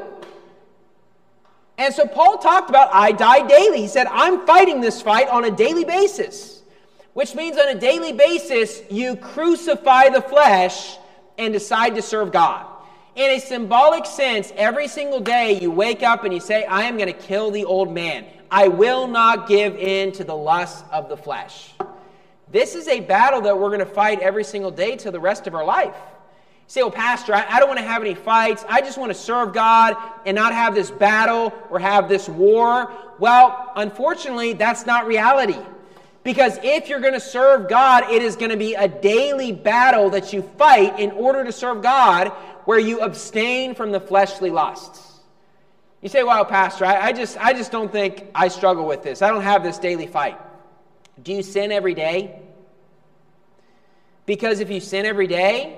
And so Paul talked about I die daily. He said, I'm fighting this fight on a daily basis, which means on a daily basis, you crucify the flesh and decide to serve God. In a symbolic sense, every single day you wake up and you say, I am going to kill the old man. I will not give in to the lusts of the flesh. This is a battle that we're going to fight every single day till the rest of our life. You say, well, Pastor, I, I don't want to have any fights. I just want to serve God and not have this battle or have this war. Well, unfortunately, that's not reality. Because if you're going to serve God, it is going to be a daily battle that you fight in order to serve God, where you abstain from the fleshly lusts. You say, well, Pastor, I, I just I just don't think I struggle with this. I don't have this daily fight. Do you sin every day? Because if you sin every day,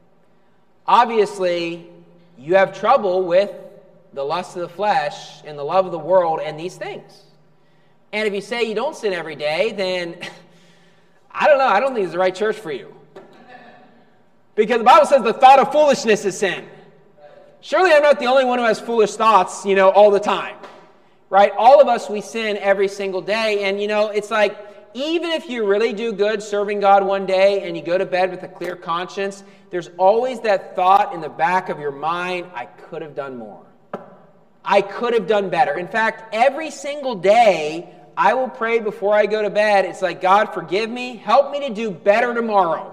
obviously you have trouble with the lust of the flesh and the love of the world and these things. And if you say you don't sin every day, then I don't know. I don't think it's the right church for you. Because the Bible says the thought of foolishness is sin. Surely I'm not the only one who has foolish thoughts, you know, all the time. Right? All of us, we sin every single day. And, you know, it's like, even if you really do good serving God one day and you go to bed with a clear conscience, there's always that thought in the back of your mind, I could have done more. I could have done better. In fact, every single day, I will pray before I go to bed. It's like, God, forgive me. Help me to do better tomorrow.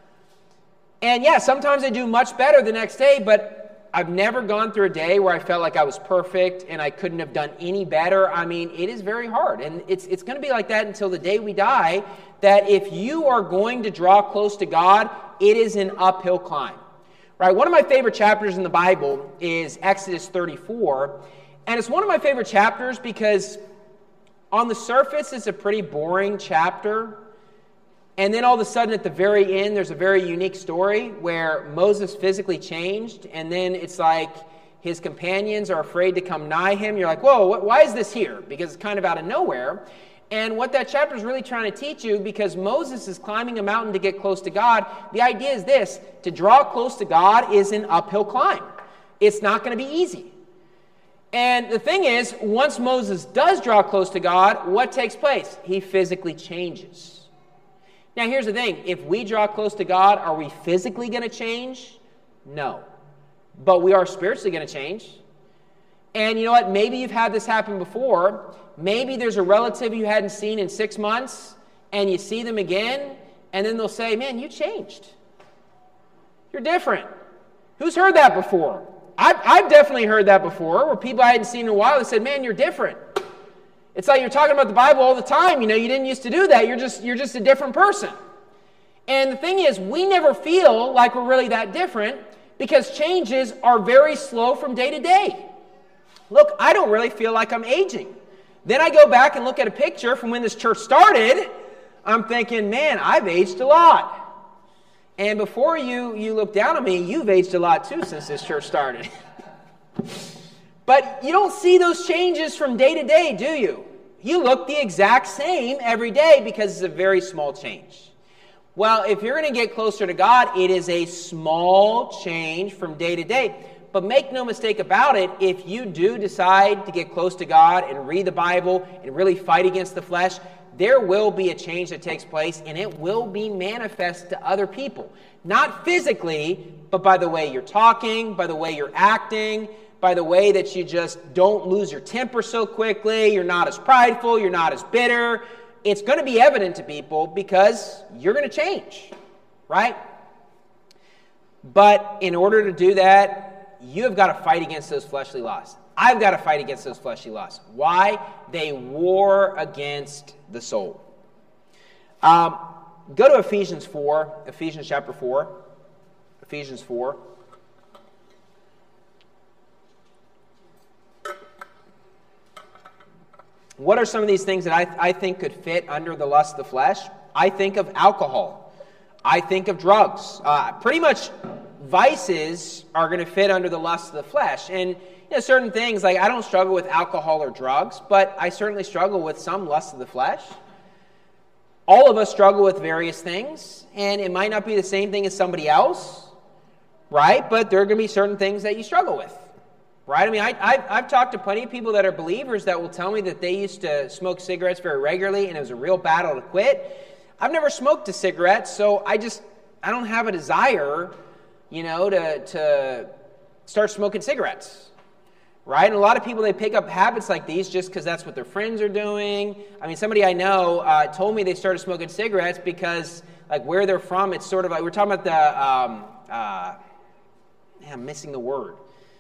And yeah, sometimes I do much better the next day, but I've never gone through a day where I felt like I was perfect and I couldn't have done any better. I mean, it is very hard. And it's it's going to be like that until the day we die, that if you are going to draw close to God, it is an uphill climb. Right? One of my favorite chapters in the Bible is Exodus thirty-four. And it's one of my favorite chapters because on the surface, it's a pretty boring chapter. And then all of a sudden at the very end, there's a very unique story where Moses physically changed. And then it's like his companions are afraid to come nigh him. You're like, whoa, why is this here? Because it's kind of out of nowhere. And what that chapter is really trying to teach you, because Moses is climbing a mountain to get close to God, the idea is this: to draw close to God is an uphill climb. It's not going to be easy. And the thing is, once Moses does draw close to God, what takes place? He physically changes. Now, here's the thing. If we draw close to God, are we physically going to change? No. But we are spiritually going to change. And you know what? Maybe you've had this happen before. Maybe there's a relative you hadn't seen in six months, and you see them again, and then they'll say, man, you changed. You're different. Who's heard that before? I've, I've definitely heard that before, where people I hadn't seen in a while, they said, man, you're different. It's like you're talking about the Bible all the time. You know, you didn't used to do that. You're just, you're just a different person. And the thing is, we never feel like we're really that different because changes are very slow from day to day. Look, I don't really feel like I'm aging. Then I go back and look at a picture from when this church started. I'm thinking, man, I've aged a lot. And before you, you look down on me, you've aged a lot too since this church started. But you don't see those changes from day to day, do you? You look the exact same every day because it's a very small change. Well, if you're going to get closer to God, it is a small change from day to day. But make no mistake about it, if you do decide to get close to God and read the Bible and really fight against the flesh, there will be a change that takes place, and it will be manifest to other people. Not physically, but by the way you're talking, by the way you're acting, by the way that you just don't lose your temper so quickly, you're not as prideful, you're not as bitter. It's going to be evident to people because you're going to change, right? But in order to do that, you have got to fight against those fleshly lusts. I've got to fight against those fleshly lusts. Why? They war against the soul. Um, go to Ephesians four, Ephesians chapter four, Ephesians four. What are some of these things that I, I think could fit under the lust of the flesh? I think of alcohol. I think of drugs. Uh, pretty much vices are going to fit under the lust of the flesh. And you know, certain things, like I don't struggle with alcohol or drugs, but I certainly struggle with some lust of the flesh. All of us struggle with various things, and it might not be the same thing as somebody else, right? But there are going to be certain things that you struggle with, right? I mean, I, I've, I've talked to plenty of people that are believers that will tell me that they used to smoke cigarettes very regularly and it was a real battle to quit. I've never smoked a cigarette, so I just, I don't have a desire, you know, to, to start smoking cigarettes, right? And a lot of people, they pick up habits like these just because that's what their friends are doing. I mean, somebody I know uh, told me they started smoking cigarettes because, like, where they're from, it's sort of like, we're talking about the, um, uh, man, I'm missing the word,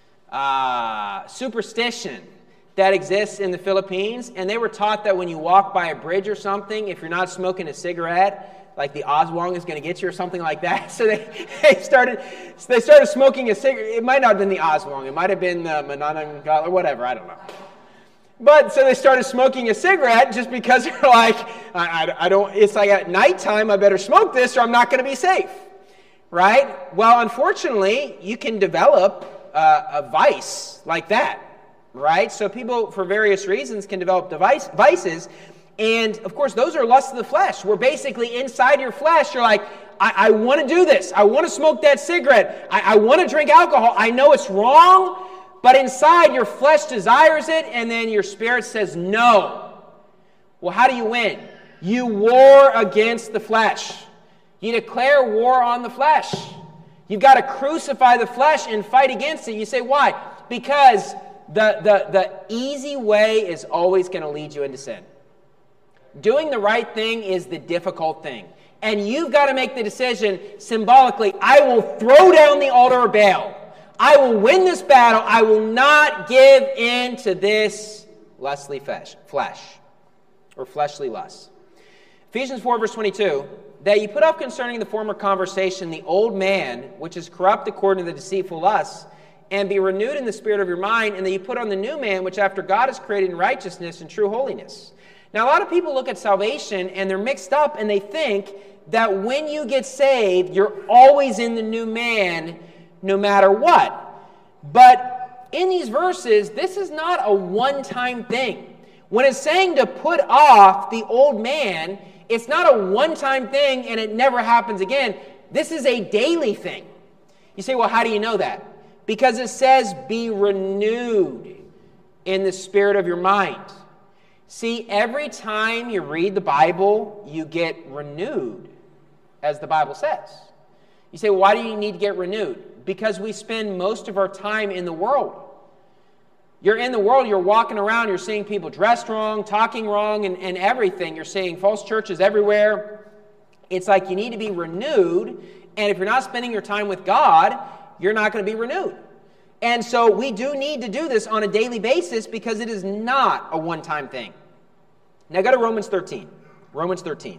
uh, superstition that exists in the Philippines, and they were taught that when you walk by a bridge or something, if you're not smoking a cigarette, like the Oswong is going to get you or something like that. So they, they started they started smoking a cigarette. It might not have been the Oswong. It might have been the Manananggal or whatever. I don't know. But so they started smoking a cigarette just because they're like, I, I, I don't. It's like at nighttime, I better smoke this or I'm not going to be safe, right? Well, unfortunately, you can develop uh, a vice like that, right? So people, for various reasons, can develop device, vices. And, of course, those are lusts of the flesh. Where basically inside your flesh, you're like, I, I want to do this. I want to smoke that cigarette. I, I want to drink alcohol. I know it's wrong, but inside your flesh desires it, and then your spirit says no. Well, how do you win? You war against the flesh. You declare war on the flesh. You've got to crucify the flesh and fight against it. You say, why? Because the, the, the easy way is always going to lead you into sin. Doing the right thing is the difficult thing. And you've got to make the decision symbolically, I will throw down the altar of Baal. I will win this battle. I will not give in to this lustly flesh, flesh or fleshly lust. Ephesians four, verse twenty-two, that you put off concerning the former conversation the old man, which is corrupt according to the deceitful lusts, and be renewed in the spirit of your mind, and that you put on the new man, which after God is created in righteousness and true holiness. Now, a lot of people look at salvation and they're mixed up and they think that when you get saved, you're always in the new man no matter what. But in these verses, this is not a one-time thing. When it's saying to put off the old man, it's not a one-time thing and it never happens again. This is a daily thing. You say, well, how do you know that? Because it says, be renewed in the spirit of your mind. See, every time you read the Bible, you get renewed, as the Bible says. You say, well, why do you need to get renewed? Because we spend most of our time in the world. You're in the world, you're walking around, you're seeing people dressed wrong, talking wrong, and, and everything. You're seeing false churches everywhere. It's like you need to be renewed, and if you're not spending your time with God, you're not going to be renewed. And so we do need to do this on a daily basis because it is not a one-time thing. Now go to Romans thirteen. Romans thirteen.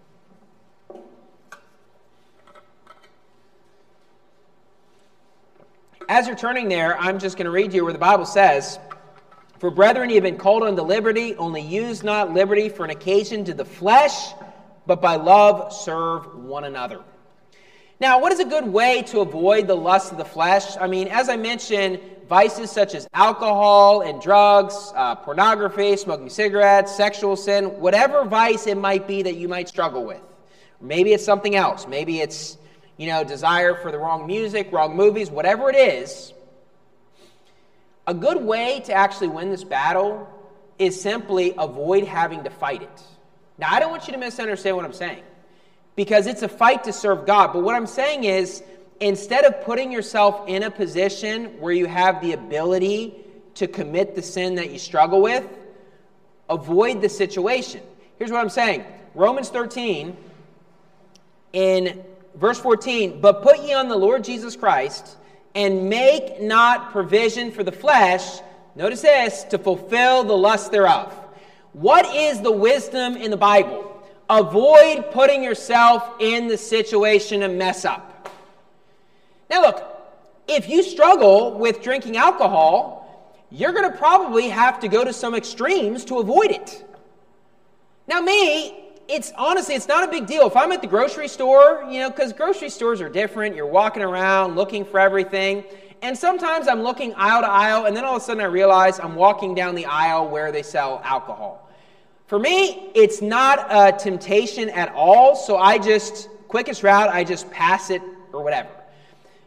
As you're turning there, I'm just going to read you where the Bible says, for brethren, ye have been called unto liberty, only use not liberty for an occasion to the flesh, but by love serve one another. Now, what is a good way to avoid the lust of the flesh? I mean, as I mentioned, vices such as alcohol and drugs, uh, pornography, smoking cigarettes, sexual sin, whatever vice it might be that you might struggle with. Maybe it's something else. Maybe it's, you know, desire for the wrong music, wrong movies, whatever it is. A good way to actually win this battle is simply avoid having to fight it. Now, I don't want you to misunderstand what I'm saying, because it's a fight to serve God. But what I'm saying is, instead of putting yourself in a position where you have the ability to commit the sin that you struggle with, avoid the situation. Here's what I'm saying. Romans thirteen, in verse fourteen, but put ye on the Lord Jesus Christ, and make not provision for the flesh, notice this, to fulfill the lust thereof. What is the wisdom in the Bible? Avoid putting yourself in the situation to mess up. Now look, if you struggle with drinking alcohol, you're going to probably have to go to some extremes to avoid it. Now me, it's honestly, it's not a big deal. If I'm at the grocery store, you know, because grocery stores are different. You're walking around looking for everything. And sometimes I'm looking aisle to aisle, and then all of a sudden I realize I'm walking down the aisle where they sell alcohol. For me, it's not a temptation at all, so I just, quickest route, I just pass it or whatever.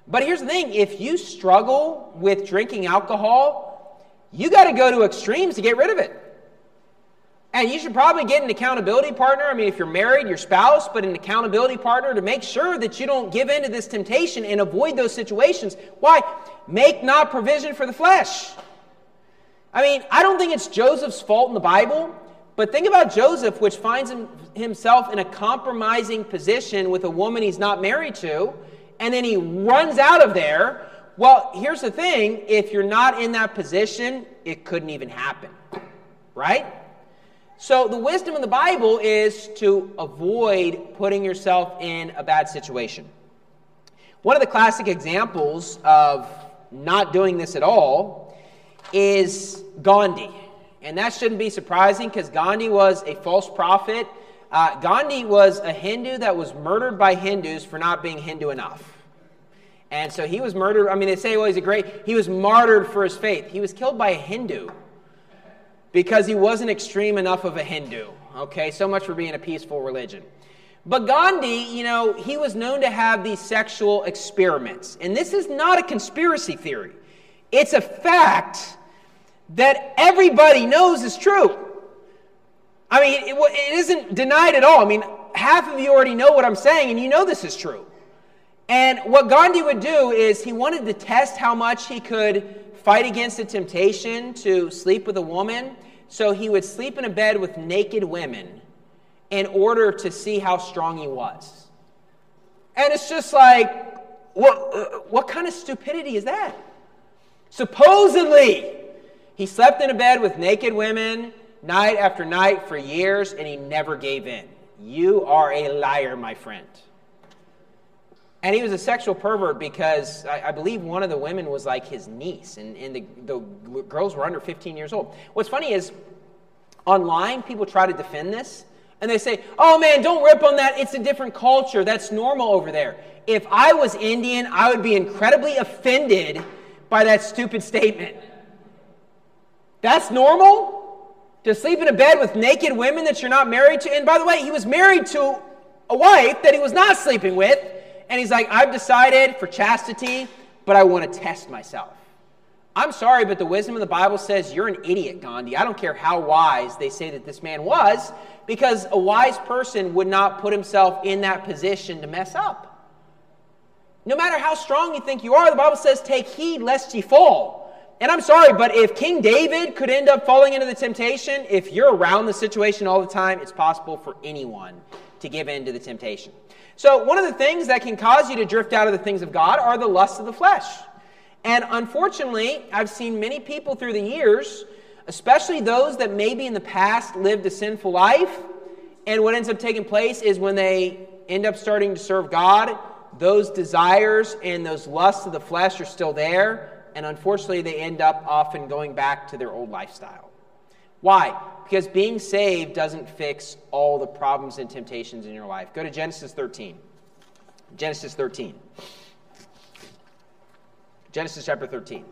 But here's the thing, if you struggle with drinking alcohol, you got to go to extremes to get rid of it. And you should probably get an accountability partner. I mean, if you're married, your spouse, but an accountability partner to make sure that you don't give in to this temptation and avoid those situations. Why? Make not provision for the flesh. I mean, I don't think it's Joseph's fault in the Bible, but think about Joseph, which finds him, himself in a compromising position with a woman he's not married to, and then he runs out of there. Well, here's the thing. If you're not in that position, it couldn't even happen, right? So the wisdom of the Bible is to avoid putting yourself in a bad situation. One of the classic examples of not doing this at all is Gandhi. And that shouldn't be surprising because Gandhi was a false prophet. Uh, Gandhi was a Hindu that was murdered by Hindus for not being Hindu enough. And so he was murdered. I mean, they say, well, he's a great, he was martyred for his faith. He was killed by a Hindu because he wasn't extreme enough of a Hindu. Okay, so much for being a peaceful religion. But Gandhi, you know, he was known to have these sexual experiments. And this is not a conspiracy theory. It's a fact that everybody knows is true. I mean, it, it isn't denied at all. I mean, half of you already know what I'm saying, and you know this is true. And what Gandhi would do is he wanted to test how much he could fight against the temptation to sleep with a woman. So he would sleep in a bed with naked women in order to see how strong he was. And it's just like, what, what kind of stupidity is that? Supposedly, he slept in a bed with naked women night after night for years, and he never gave in. You are a liar, my friend. And he was a sexual pervert because I, I believe one of the women was like his niece, and, and the, the girls were under fifteen years old. What's funny is, online, people try to defend this, and they say, oh man, don't rip on that, it's a different culture, that's normal over there. If I was Indian, I would be incredibly offended by that stupid statement. That's normal? To sleep in a bed with naked women that you're not married to? And by the way, he was married to a wife that he was not sleeping with, and he's like, I've decided for chastity, but I want to test myself. I'm sorry, but the wisdom of the Bible says you're an idiot, Gandhi. I don't care how wise they say that this man was, because a wise person would not put himself in that position to mess up. No matter how strong you think you are, the Bible says, take heed lest ye fall. And I'm sorry, but if King David could end up falling into the temptation, if you're around the situation all the time, it's possible for anyone to give in to the temptation. So one of the things that can cause you to drift out of the things of God are the lusts of the flesh. And unfortunately, I've seen many people through the years, especially those that maybe in the past lived a sinful life, and what ends up taking place is when they end up starting to serve God, those desires and those lusts of the flesh are still there, and unfortunately they end up often going back to their old lifestyle. Why? Because being saved doesn't fix all the problems and temptations in your life. Go to Genesis thirteen. Genesis thirteen. Genesis chapter thirteen.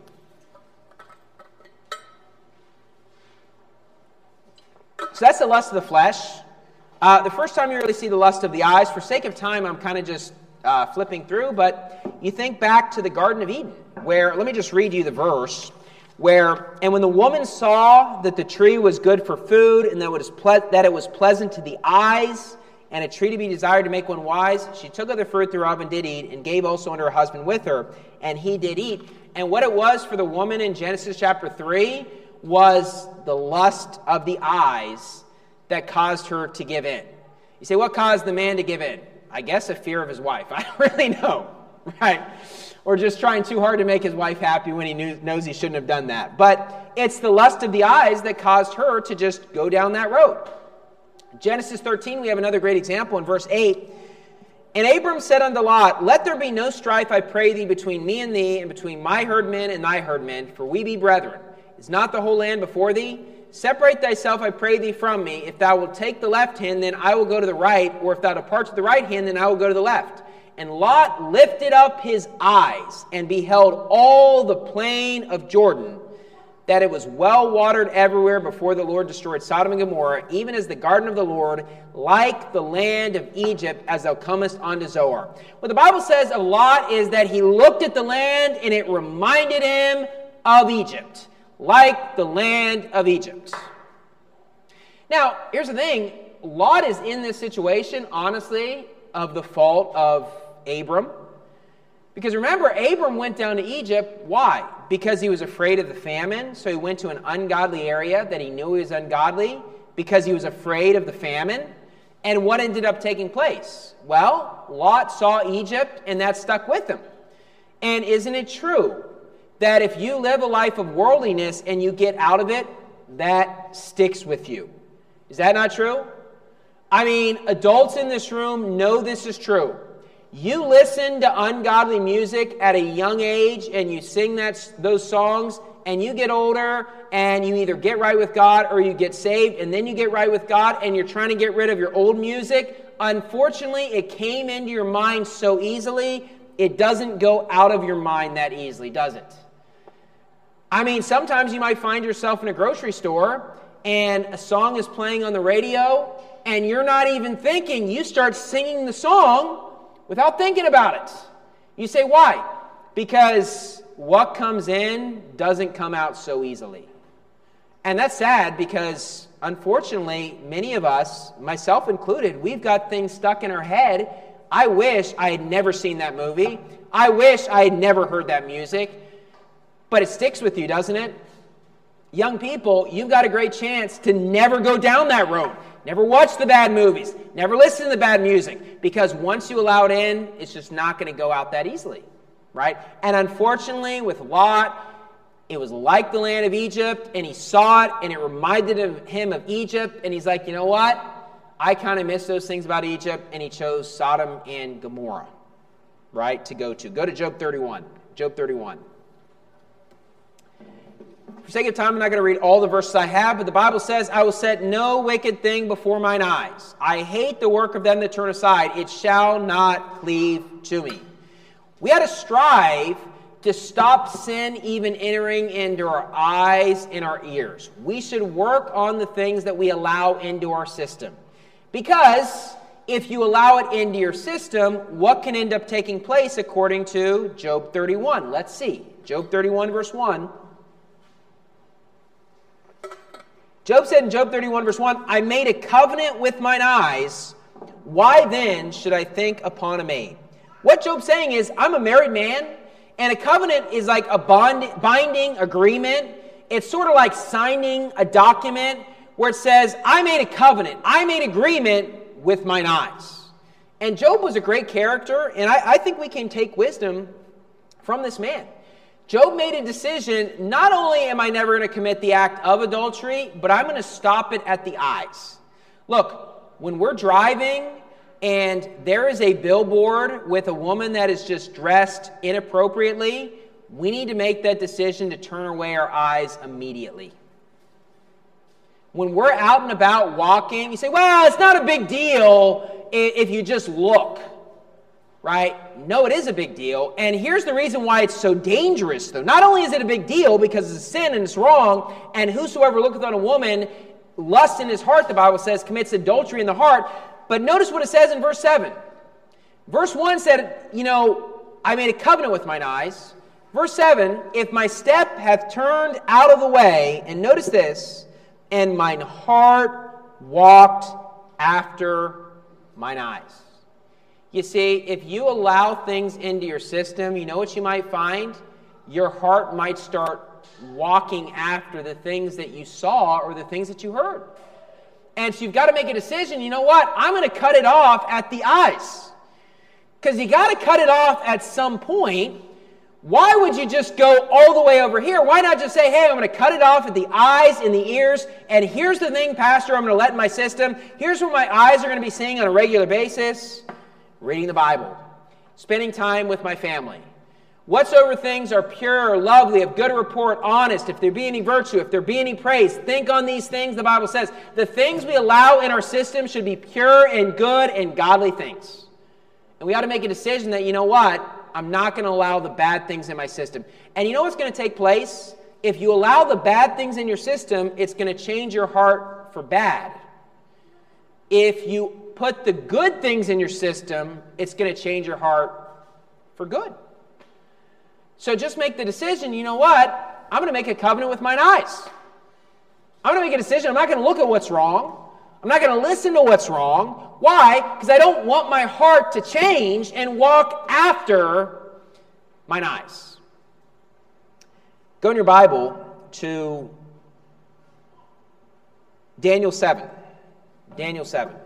So that's the lust of the flesh. Uh, the first time you really see the lust of the eyes, for sake of time, I'm kind of just uh, flipping through, but you think back to the Garden of Eden, where, let me just read you the verse, where, and when the woman saw that the tree was good for food, and that it was, ple- that it was pleasant to the eyes, and a tree to be desired to make one wise, she took of the fruit thereof and did eat, and gave also unto her husband with her, and he did eat. And what it was for the woman in Genesis chapter three was the lust of the eyes that caused her to give in. You say, what caused the man to give in? I guess a fear of his wife. I don't really know, right? Or just trying too hard to make his wife happy when he knew, knows he shouldn't have done that. But it's the lust of the eyes that caused her to just go down that road. Genesis thirteen, we have another great example in verse eight. And Abram said unto Lot, let there be no strife, I pray thee, between me and thee, and between my herdmen and thy herdmen, for we be brethren. Is not the whole land before thee? Separate thyself, I pray thee, from me. If thou wilt take the left hand, then I will go to the right, or if thou depart to the right hand, then I will go to the left. And Lot lifted up his eyes, and beheld all the plain of Jordan, that it was well watered everywhere before the Lord destroyed Sodom and Gomorrah, even as the garden of the Lord, like the land of Egypt, as thou comest unto Zoar. What the Bible says of Lot is that he looked at the land and it reminded him of Egypt, like the land of Egypt. Now, here's the thing. Lot is in this situation, honestly, of the fault of Abram. Because remember, Abram went down to Egypt. Why? Because he was afraid of the famine. So he went to an ungodly area that he knew he was ungodly because he was afraid of the famine. And what ended up taking place? Well, Lot saw Egypt, and that stuck with him. And isn't it true that if you live a life of worldliness and you get out of it, that sticks with you? Is that not true? I mean, adults in this room know this is true. You listen to ungodly music at a young age and you sing that, those songs, and you get older and you either get right with God or you get saved and then you get right with God and you're trying to get rid of your old music. Unfortunately, it came into your mind so easily, it doesn't go out of your mind that easily, does it? I mean, sometimes you might find yourself in a grocery store and a song is playing on the radio and you're not even thinking. You start singing the song without thinking about it. You say, why? Because what comes in doesn't come out so easily. And that's sad because, unfortunately, many of us, myself included, we've got things stuck in our head. I wish I had never seen that movie. I wish I had never heard that music. But it sticks with you, doesn't it? Young people, you've got a great chance to never go down that road. Never watch the bad movies. Never listen to the bad music. Because once you allow it in, it's just not going to go out that easily. Right? And unfortunately, with Lot, it was like the land of Egypt, and he saw it, and it reminded him of Egypt, and he's like, you know what? I kind of miss those things about Egypt, and he chose Sodom and Gomorrah, right, to go to. Go to Job thirty-one. Job thirty-one. For sake of time, I'm not going to read all the verses I have, but the Bible says, I will set no wicked thing before mine eyes. I hate the work of them that turn aside. It shall not cleave to me. We ought to strive to stop sin even entering into our eyes and our ears. We should work on the things that we allow into our system. Because if you allow it into your system, what can end up taking place according to Job thirty-one? Let's see. Job thirty-one, verse one. Job said in Job thirty-one, verse one, I made a covenant with mine eyes. Why then should I think upon a maid? What Job's saying is, I'm a married man, and a covenant is like a bond, binding agreement. It's sort of like signing a document where it says, I made a covenant. I made agreement with mine eyes. And Job was a great character, and I, I think we can take wisdom from this man. Job made a decision, not only am I never going to commit the act of adultery, but I'm going to stop it at the eyes. Look, when we're driving and there is a billboard with a woman that is just dressed inappropriately, we need to make that decision to turn away our eyes immediately. When we're out and about walking, you say, well, it's not a big deal if you just look. Right? No, it is a big deal. And here's the reason why it's so dangerous, though. Not only is it a big deal because it's a sin and it's wrong, and whosoever looketh on a woman, lust in his heart, the Bible says, commits adultery in the heart. But notice what it says in verse seven. Verse one said, you know, I made a covenant with mine eyes. Verse seven, if my step hath turned out of the way, and notice this, and mine heart walked after mine eyes. You see, if you allow things into your system, you know what you might find? Your heart might start walking after the things that you saw or the things that you heard. And so you've got to make a decision. You know what? I'm going to cut it off at the eyes. Because you got to cut it off at some point. Why would you just go all the way over here? Why not just say, hey, I'm going to cut it off at the eyes and the ears. And here's the thing, Pastor, I'm going to let in my system. Here's what my eyes are going to be seeing on a regular basis. Reading the Bible, spending time with my family. Whatsoever things are pure, lovely, of good report, honest, if there be any virtue, if there be any praise, think on these things, the Bible says. The things we allow in our system should be pure and good and godly things. And we ought to make a decision that, you know what, I'm not going to allow the bad things in my system. And you know what's going to take place? if you allow the bad things in your system, it's going to change your heart for bad. If you put the good things in your system, it's going to change your heart for good. So just make the decision, you know what? I'm going to make a covenant with mine eyes. I'm going to make a decision. I'm not going to look at what's wrong. I'm not going to listen to what's wrong. Why? Because I don't want my heart to change and walk after mine eyes. Go in your Bible to Daniel seven. Daniel seven.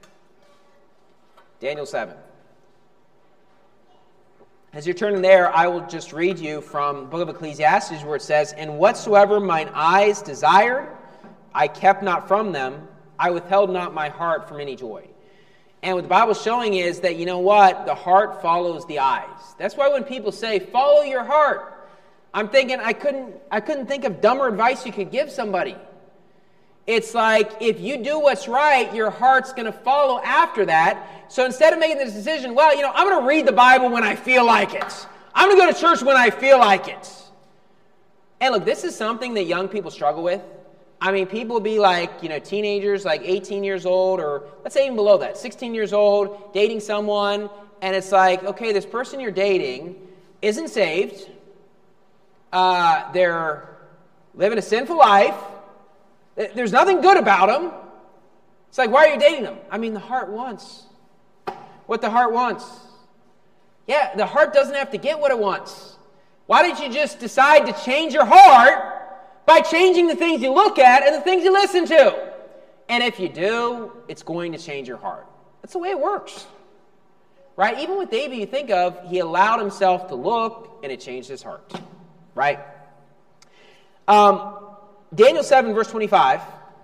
Daniel seven. As you're turning there, I will just read you from the book of Ecclesiastes where it says, "And whatsoever mine eyes desired, I kept not from them. I withheld not my heart from any joy." And what the Bible's showing is that, you know what? The heart follows the eyes. That's why when people say, follow your heart, I'm thinking, I couldn't, I couldn't think of dumber advice you could give somebody. It's like, if you do what's right, your heart's going to follow after that. So instead of making this decision, well, you know, I'm going to read the Bible when I feel like it. I'm going to go to church when I feel like it. And look, this is something that young people struggle with. I mean, people be like, you know, teenagers, like eighteen years old, or let's say even below that, sixteen years old, dating someone, and it's like, okay, this person you're dating isn't saved. Uh, they're living a sinful life. There's nothing good about them. It's like, why are you dating them? I mean, the heart wants what the heart wants. Yeah, the heart doesn't have to get what it wants. Why don't you just decide to change your heart by changing the things you look at and the things you listen to? And if you do, it's going to change your heart. That's the way it works. Right? Even with David, you think of, he allowed himself to look, and it changed his heart. Right? Um, Daniel seven, verse twenty-five.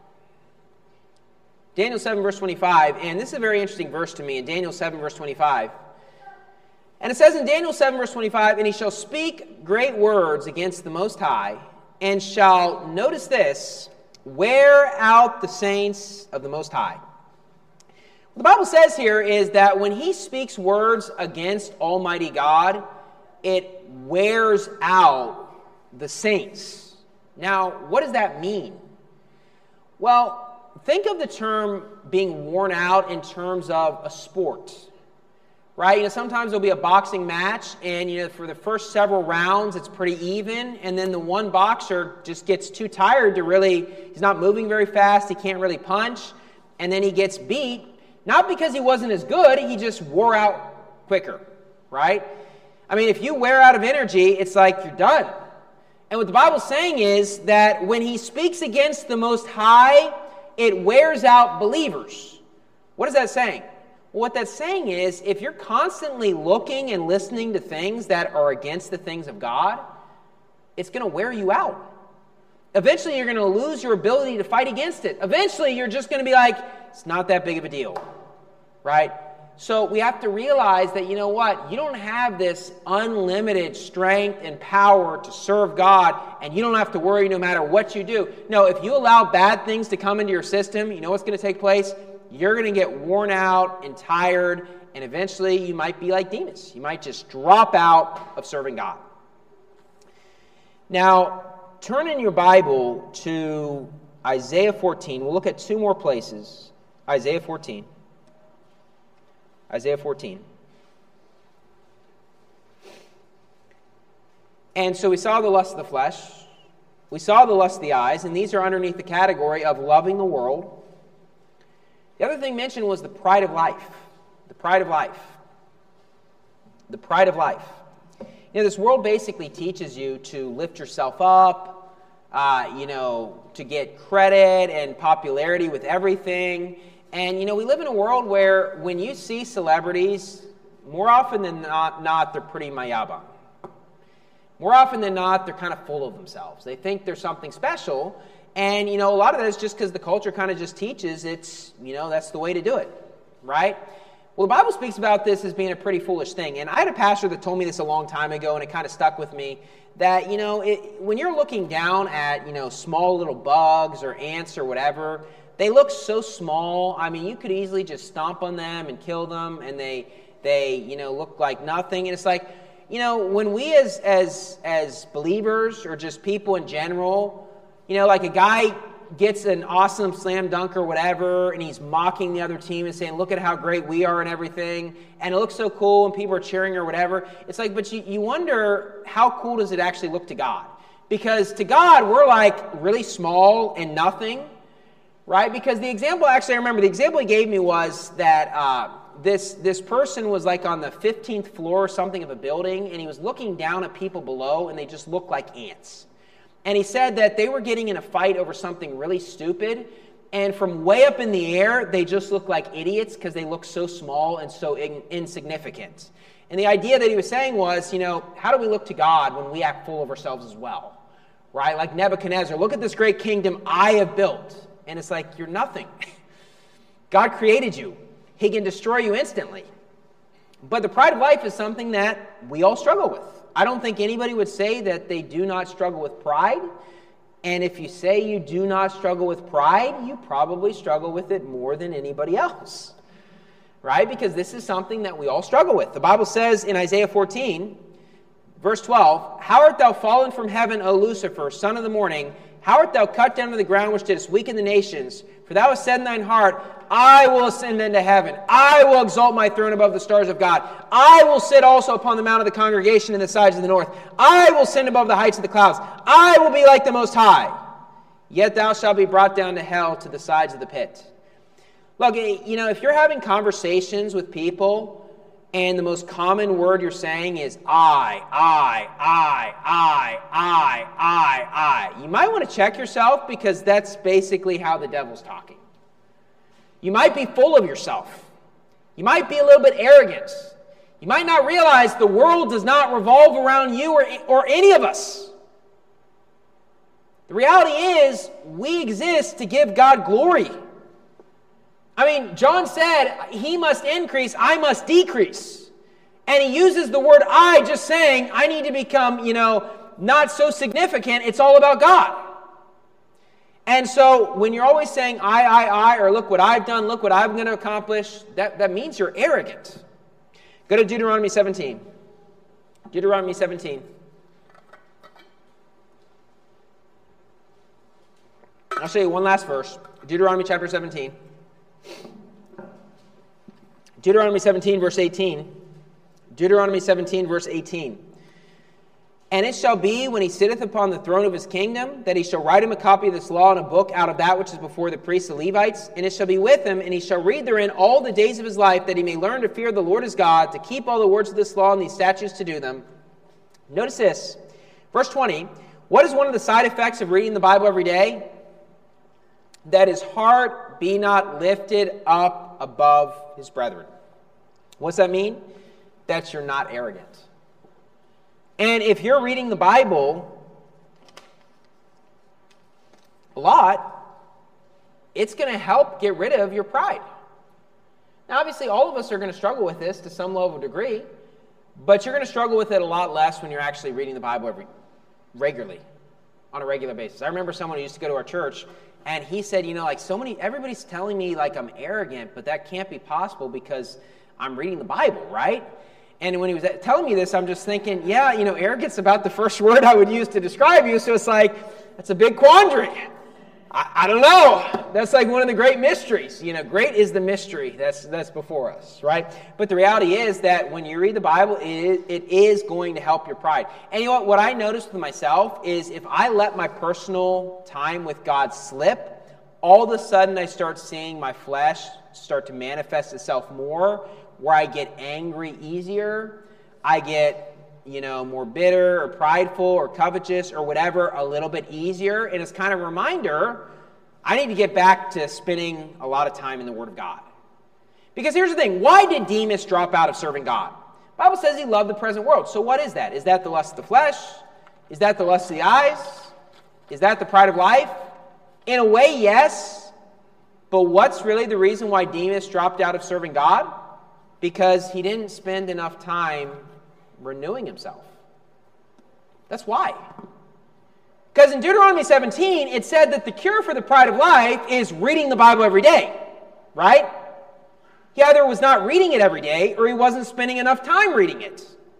Daniel seven, verse twenty-five, and this is a very interesting verse to me, in Daniel seven, verse twenty-five. And it says in Daniel seven, verse twenty-five, "And he shall speak great words against the Most High, and shall," notice this, "wear out the saints of the Most High." What the Bible says here is that when he speaks words against Almighty God, it wears out the saints. Now, what does that mean? Well, think of the term being worn out in terms of a sport. Right? You know, sometimes there'll be a boxing match, and you know, for the first several rounds, it's pretty even, and then the one boxer just gets too tired to really, he's not moving very fast, he can't really punch, and then he gets beat, not because he wasn't as good, he just wore out quicker, right? I mean, if you wear out of energy, it's like you're done. And what the Bible's saying is that when he speaks against the Most High, it wears out believers. What is that saying? What that's saying is, if you're constantly looking and listening to things that are against the things of God, it's going to wear you out. Eventually, you're going to lose your ability to fight against it. Eventually, you're just going to be like, it's not that big of a deal, right? So we have to realize that, you know what? You don't have this unlimited strength and power to serve God, and you don't have to worry no matter what you do. No, if you allow bad things to come into your system, you know what's going to take place? You're going to get worn out and tired, and eventually you might be like Demas. You might just drop out of serving God. Now, turn in your Bible to Isaiah fourteen. We'll look at two more places. Isaiah fourteen. Isaiah fourteen. And so we saw the lust of the flesh. We saw the lust of the eyes, and these are underneath the category of loving the world. The other thing mentioned was the pride of life. The pride of life. The pride of life. You know, this world basically teaches you to lift yourself up, uh, you know, to get credit and popularity with everything. And, you know, we live in a world where when you see celebrities, more often than not, not they're pretty mayabang. More often than not, they're kind of full of themselves. They think they're something special. And, you know, a lot of that is just because the culture kind of just teaches it's, you know, that's the way to do it, right? Well, the Bible speaks about this as being a pretty foolish thing. And I had a pastor that told me this a long time ago, and it kind of stuck with me, that, you know, it, when you're looking down at, you know, small little bugs or ants or whatever, they look so small. I mean, you could easily just stomp on them and kill them, and they, they you know, look like nothing. And it's like, you know, when we as as as believers or just people in general, you know, like a guy gets an awesome slam dunk or whatever, and he's mocking the other team and saying, look at how great we are and everything, and it looks so cool and people are cheering or whatever. It's like, but you, you wonder, how cool does it actually look to God? Because to God, we're like really small and nothing, right? Because the example, actually I remember, the example he gave me was that uh, this, this person was like on the fifteenth floor or something of a building, and he was looking down at people below, and they just looked like ants. And he said that they were getting in a fight over something really stupid, and from way up in the air, they just looked like idiots because they looked so small and so in- insignificant. And the idea that he was saying was, you know, how do we look to God when we act full of ourselves as well? Right? Like Nebuchadnezzar, look at this great kingdom I have built. And it's like, you're nothing. God created you. He can destroy you instantly. But the pride of life is something that we all struggle with. I don't think anybody would say that they do not struggle with pride. And if you say you do not struggle with pride, you probably struggle with it more than anybody else. Right? Because this is something that we all struggle with. The Bible says in Isaiah fourteen, verse twelve, how art thou fallen from heaven, O Lucifer, son of the morning? How art thou cut down to the ground, which didst weaken the nations? For thou hast said in thine heart, I will ascend into heaven. I will exalt my throne above the stars of God. I will sit also upon the mount of the congregation in the sides of the north. I will ascend above the heights of the clouds. I will be like the Most High. Yet thou shalt be brought down to hell, to the sides of the pit. Look, you know, if you're having conversations with people and the most common word you're saying is I, I, I, I, I, I, I, you might want to check yourself, because that's basically how the devil's talking. You might be full of yourself. You might be a little bit arrogant. You might not realize the world does not revolve around you or, or any of us. The reality is, we exist to give God glory. I mean, John said, he must increase, I must decrease. And he uses the word I, just saying, I need to become, you know, not so significant. It's all about God. And so when you're always saying I, I, I, or look what I've done, look what I'm going to accomplish, that, that means you're arrogant. Go to Deuteronomy seventeen. Deuteronomy seventeen. I'll show you one last verse. Deuteronomy chapter seventeen. Deuteronomy seventeen, verse eighteen. Deuteronomy seventeen, verse eighteen. And it shall be, when he sitteth upon the throne of his kingdom, that he shall write him a copy of this law in a book out of that which is before the priests the Levites, and it shall be with him, and he shall read therein all the days of his life, that he may learn to fear the Lord his God, to keep all the words of this law and these statutes to do them. Notice this. Verse twenty. What is one of the side effects of reading the Bible every day? That his heart be not lifted up above his brethren. What's that mean? That you're not arrogant. And if you're reading the Bible a lot, it's going to help get rid of your pride. Now, obviously, all of us are going to struggle with this to some level of degree, but you're going to struggle with it a lot less when you're actually reading the Bible every, regularly, on a regular basis. I remember someone who used to go to our church, and he said, you know, like so many, everybody's telling me like I'm arrogant, but that can't be possible because I'm reading the Bible, right? And when he was telling me this, I'm just thinking, yeah, you know, arrogance is about the first word I would use to describe you, so it's like, that's a big quandary. I, I don't know. That's like one of the great mysteries. You know, great is the mystery that's that's before us, right? But the reality is that when you read the Bible, it is, it is going to help your pride. And you know what? What I noticed with myself is if I let my personal time with God slip, all of a sudden I start seeing my flesh start to manifest itself more, where I get angry easier, I get, you know, more bitter or prideful or covetous or whatever a little bit easier. And it's kind of a reminder, I need to get back to spending a lot of time in the Word of God. Because here's the thing, why did Demas drop out of serving God? The Bible says he loved the present world. So what is that? Is that the lust of the flesh? Is that the lust of the eyes? Is that the pride of life? In a way, yes. But what's really the reason why Demas dropped out of serving God? Because he didn't spend enough time renewing himself. That's why. Because in Deuteronomy seventeen, it said that the cure for the pride of life is reading the Bible every day, right? He either was not reading it every day or he wasn't spending enough time reading it.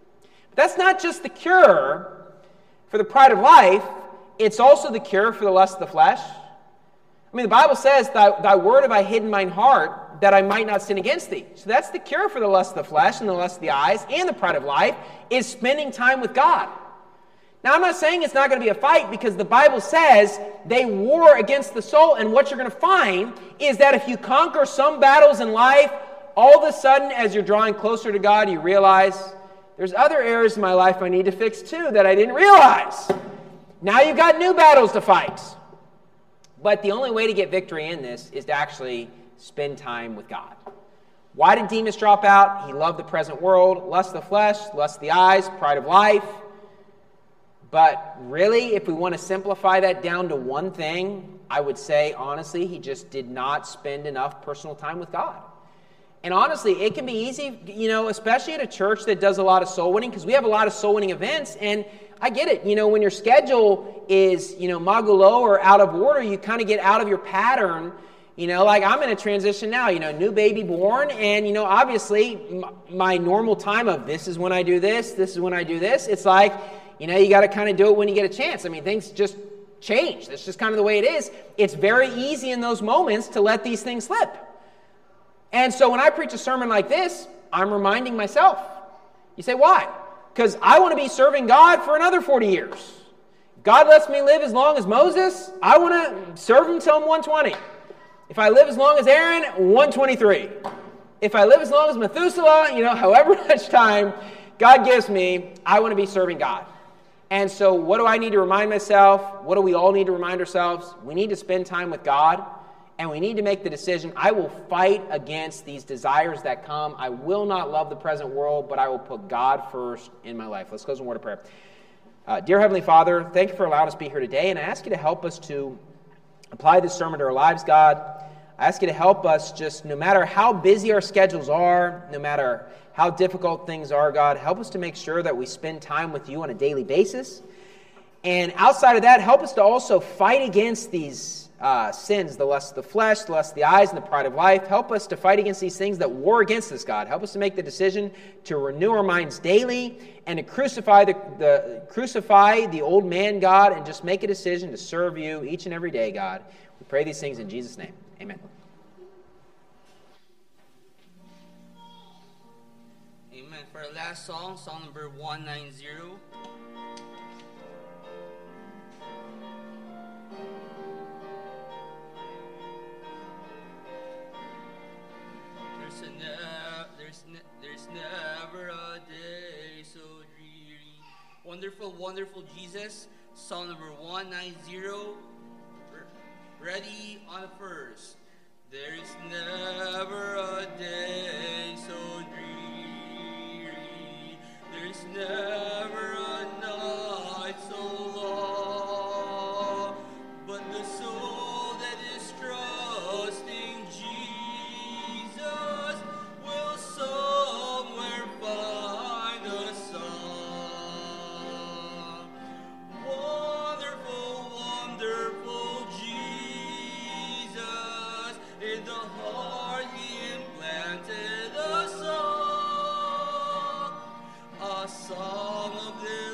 That's not just the cure for the pride of life, it's also the cure for the lust of the flesh. I mean, the Bible says, thy, thy word have I hid in mine heart, that I might not sin against thee. So that's the cure for the lust of the flesh and the lust of the eyes and the pride of life, is spending time with God. Now, I'm not saying it's not going to be a fight, because the Bible says they war against the soul, and what you're going to find is that if you conquer some battles in life, all of a sudden, as you're drawing closer to God, you realize there's other areas in my life I need to fix too that I didn't realize. Now you've got new battles to fight. But the only way to get victory in this is to actually spend time with God. Why did Demas drop out? He loved the present world, lust of the flesh, lust of the eyes, pride of life. But really, if we want to simplify that down to one thing, I would say, honestly, he just did not spend enough personal time with God. And honestly, it can be easy, you know, especially at a church that does a lot of soul winning, because we have a lot of soul winning events, and I get it. You know, when your schedule is, you know, magulo or out of order, you kind of get out of your pattern. You know, like I'm in a transition now, you know, new baby born, and, you know, obviously m- my normal time of this is when I do this, this is when I do this. It's like, you know, you got to kind of do it when you get a chance. I mean, things just change. That's just kind of the way it is. It's very easy in those moments to let these things slip. And so when I preach a sermon like this, I'm reminding myself. You say, why? Because I want to be serving God for another forty years. God lets me live as long as Moses, I want to serve him till I'm one twenty. If I live as long as Aaron, one twenty-three. If I live as long as Methuselah, you know, however much time God gives me, I want to be serving God. And so what do I need to remind myself? What do we all need to remind ourselves? We need to spend time with God. And we need to make the decision, I will fight against these desires that come. I will not love the present world, but I will put God first in my life. Let's close in a word of prayer. Uh, dear Heavenly Father, thank you for allowing us to be here today. And I ask you to help us to apply this sermon to our lives, God. I ask you to help us just, no matter how busy our schedules are, no matter how difficult things are, God, help us to make sure that we spend time with you on a daily basis. And outside of that, help us to also fight against these Uh, sins, the lust of the flesh, the lust of the eyes, and the pride of life. Help us to fight against these things that war against us, God. Help us to make the decision to renew our minds daily and to crucify the, the crucify the old man, God, and just make a decision to serve you each and every day, God. We pray these things in Jesus' name. Amen. Amen. For our last song, song number one ninety. There's, a ne- there's, ne- there's never a day so dreary. Wonderful, wonderful Jesus, song number one ninety. Ready on the first. There is never a day so dreary. There's never a night so long. But the soul that is trusting Jesus will somewhere find a song. Wonderful, wonderful Jesus, in the heart he implanted a song, a song of this.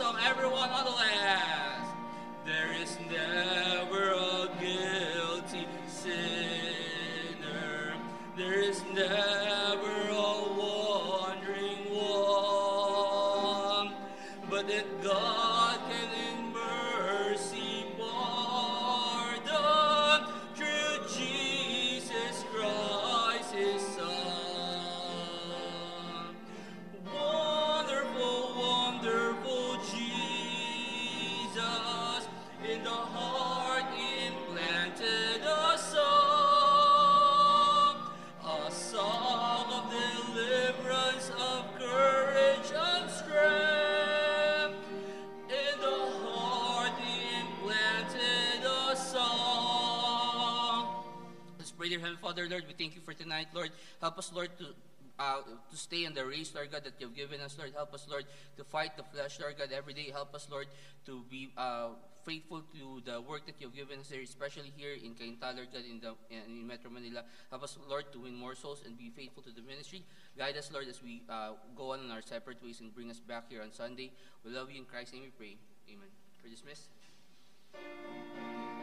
song, everyone on the last. There is never a guilty sinner. There is never a wandering one. But that God can in mercy pardon through Jesus Christ his Son. Wonderful, wonderful Jesus, in the heart implanted a song, a song of deliverance, of courage and strength. In the heart implanted a song. Let's pray, dear Heavenly Father, Lord, we thank you for tonight, Lord. Help us, Lord, to Uh, to stay in the race, Lord God, that you've given us, Lord. Help us, Lord, to fight the flesh, Lord God, every day. Help us, Lord, to be uh, faithful to the work that you've given us here, especially here in Cainta, Lord God, in, the, in Metro Manila. Help us, Lord, to win more souls and be faithful to the ministry. Guide us, Lord, as we uh, go on in our separate ways and bring us back here on Sunday. We love you. In Christ's name we pray. Amen. We're dismissed.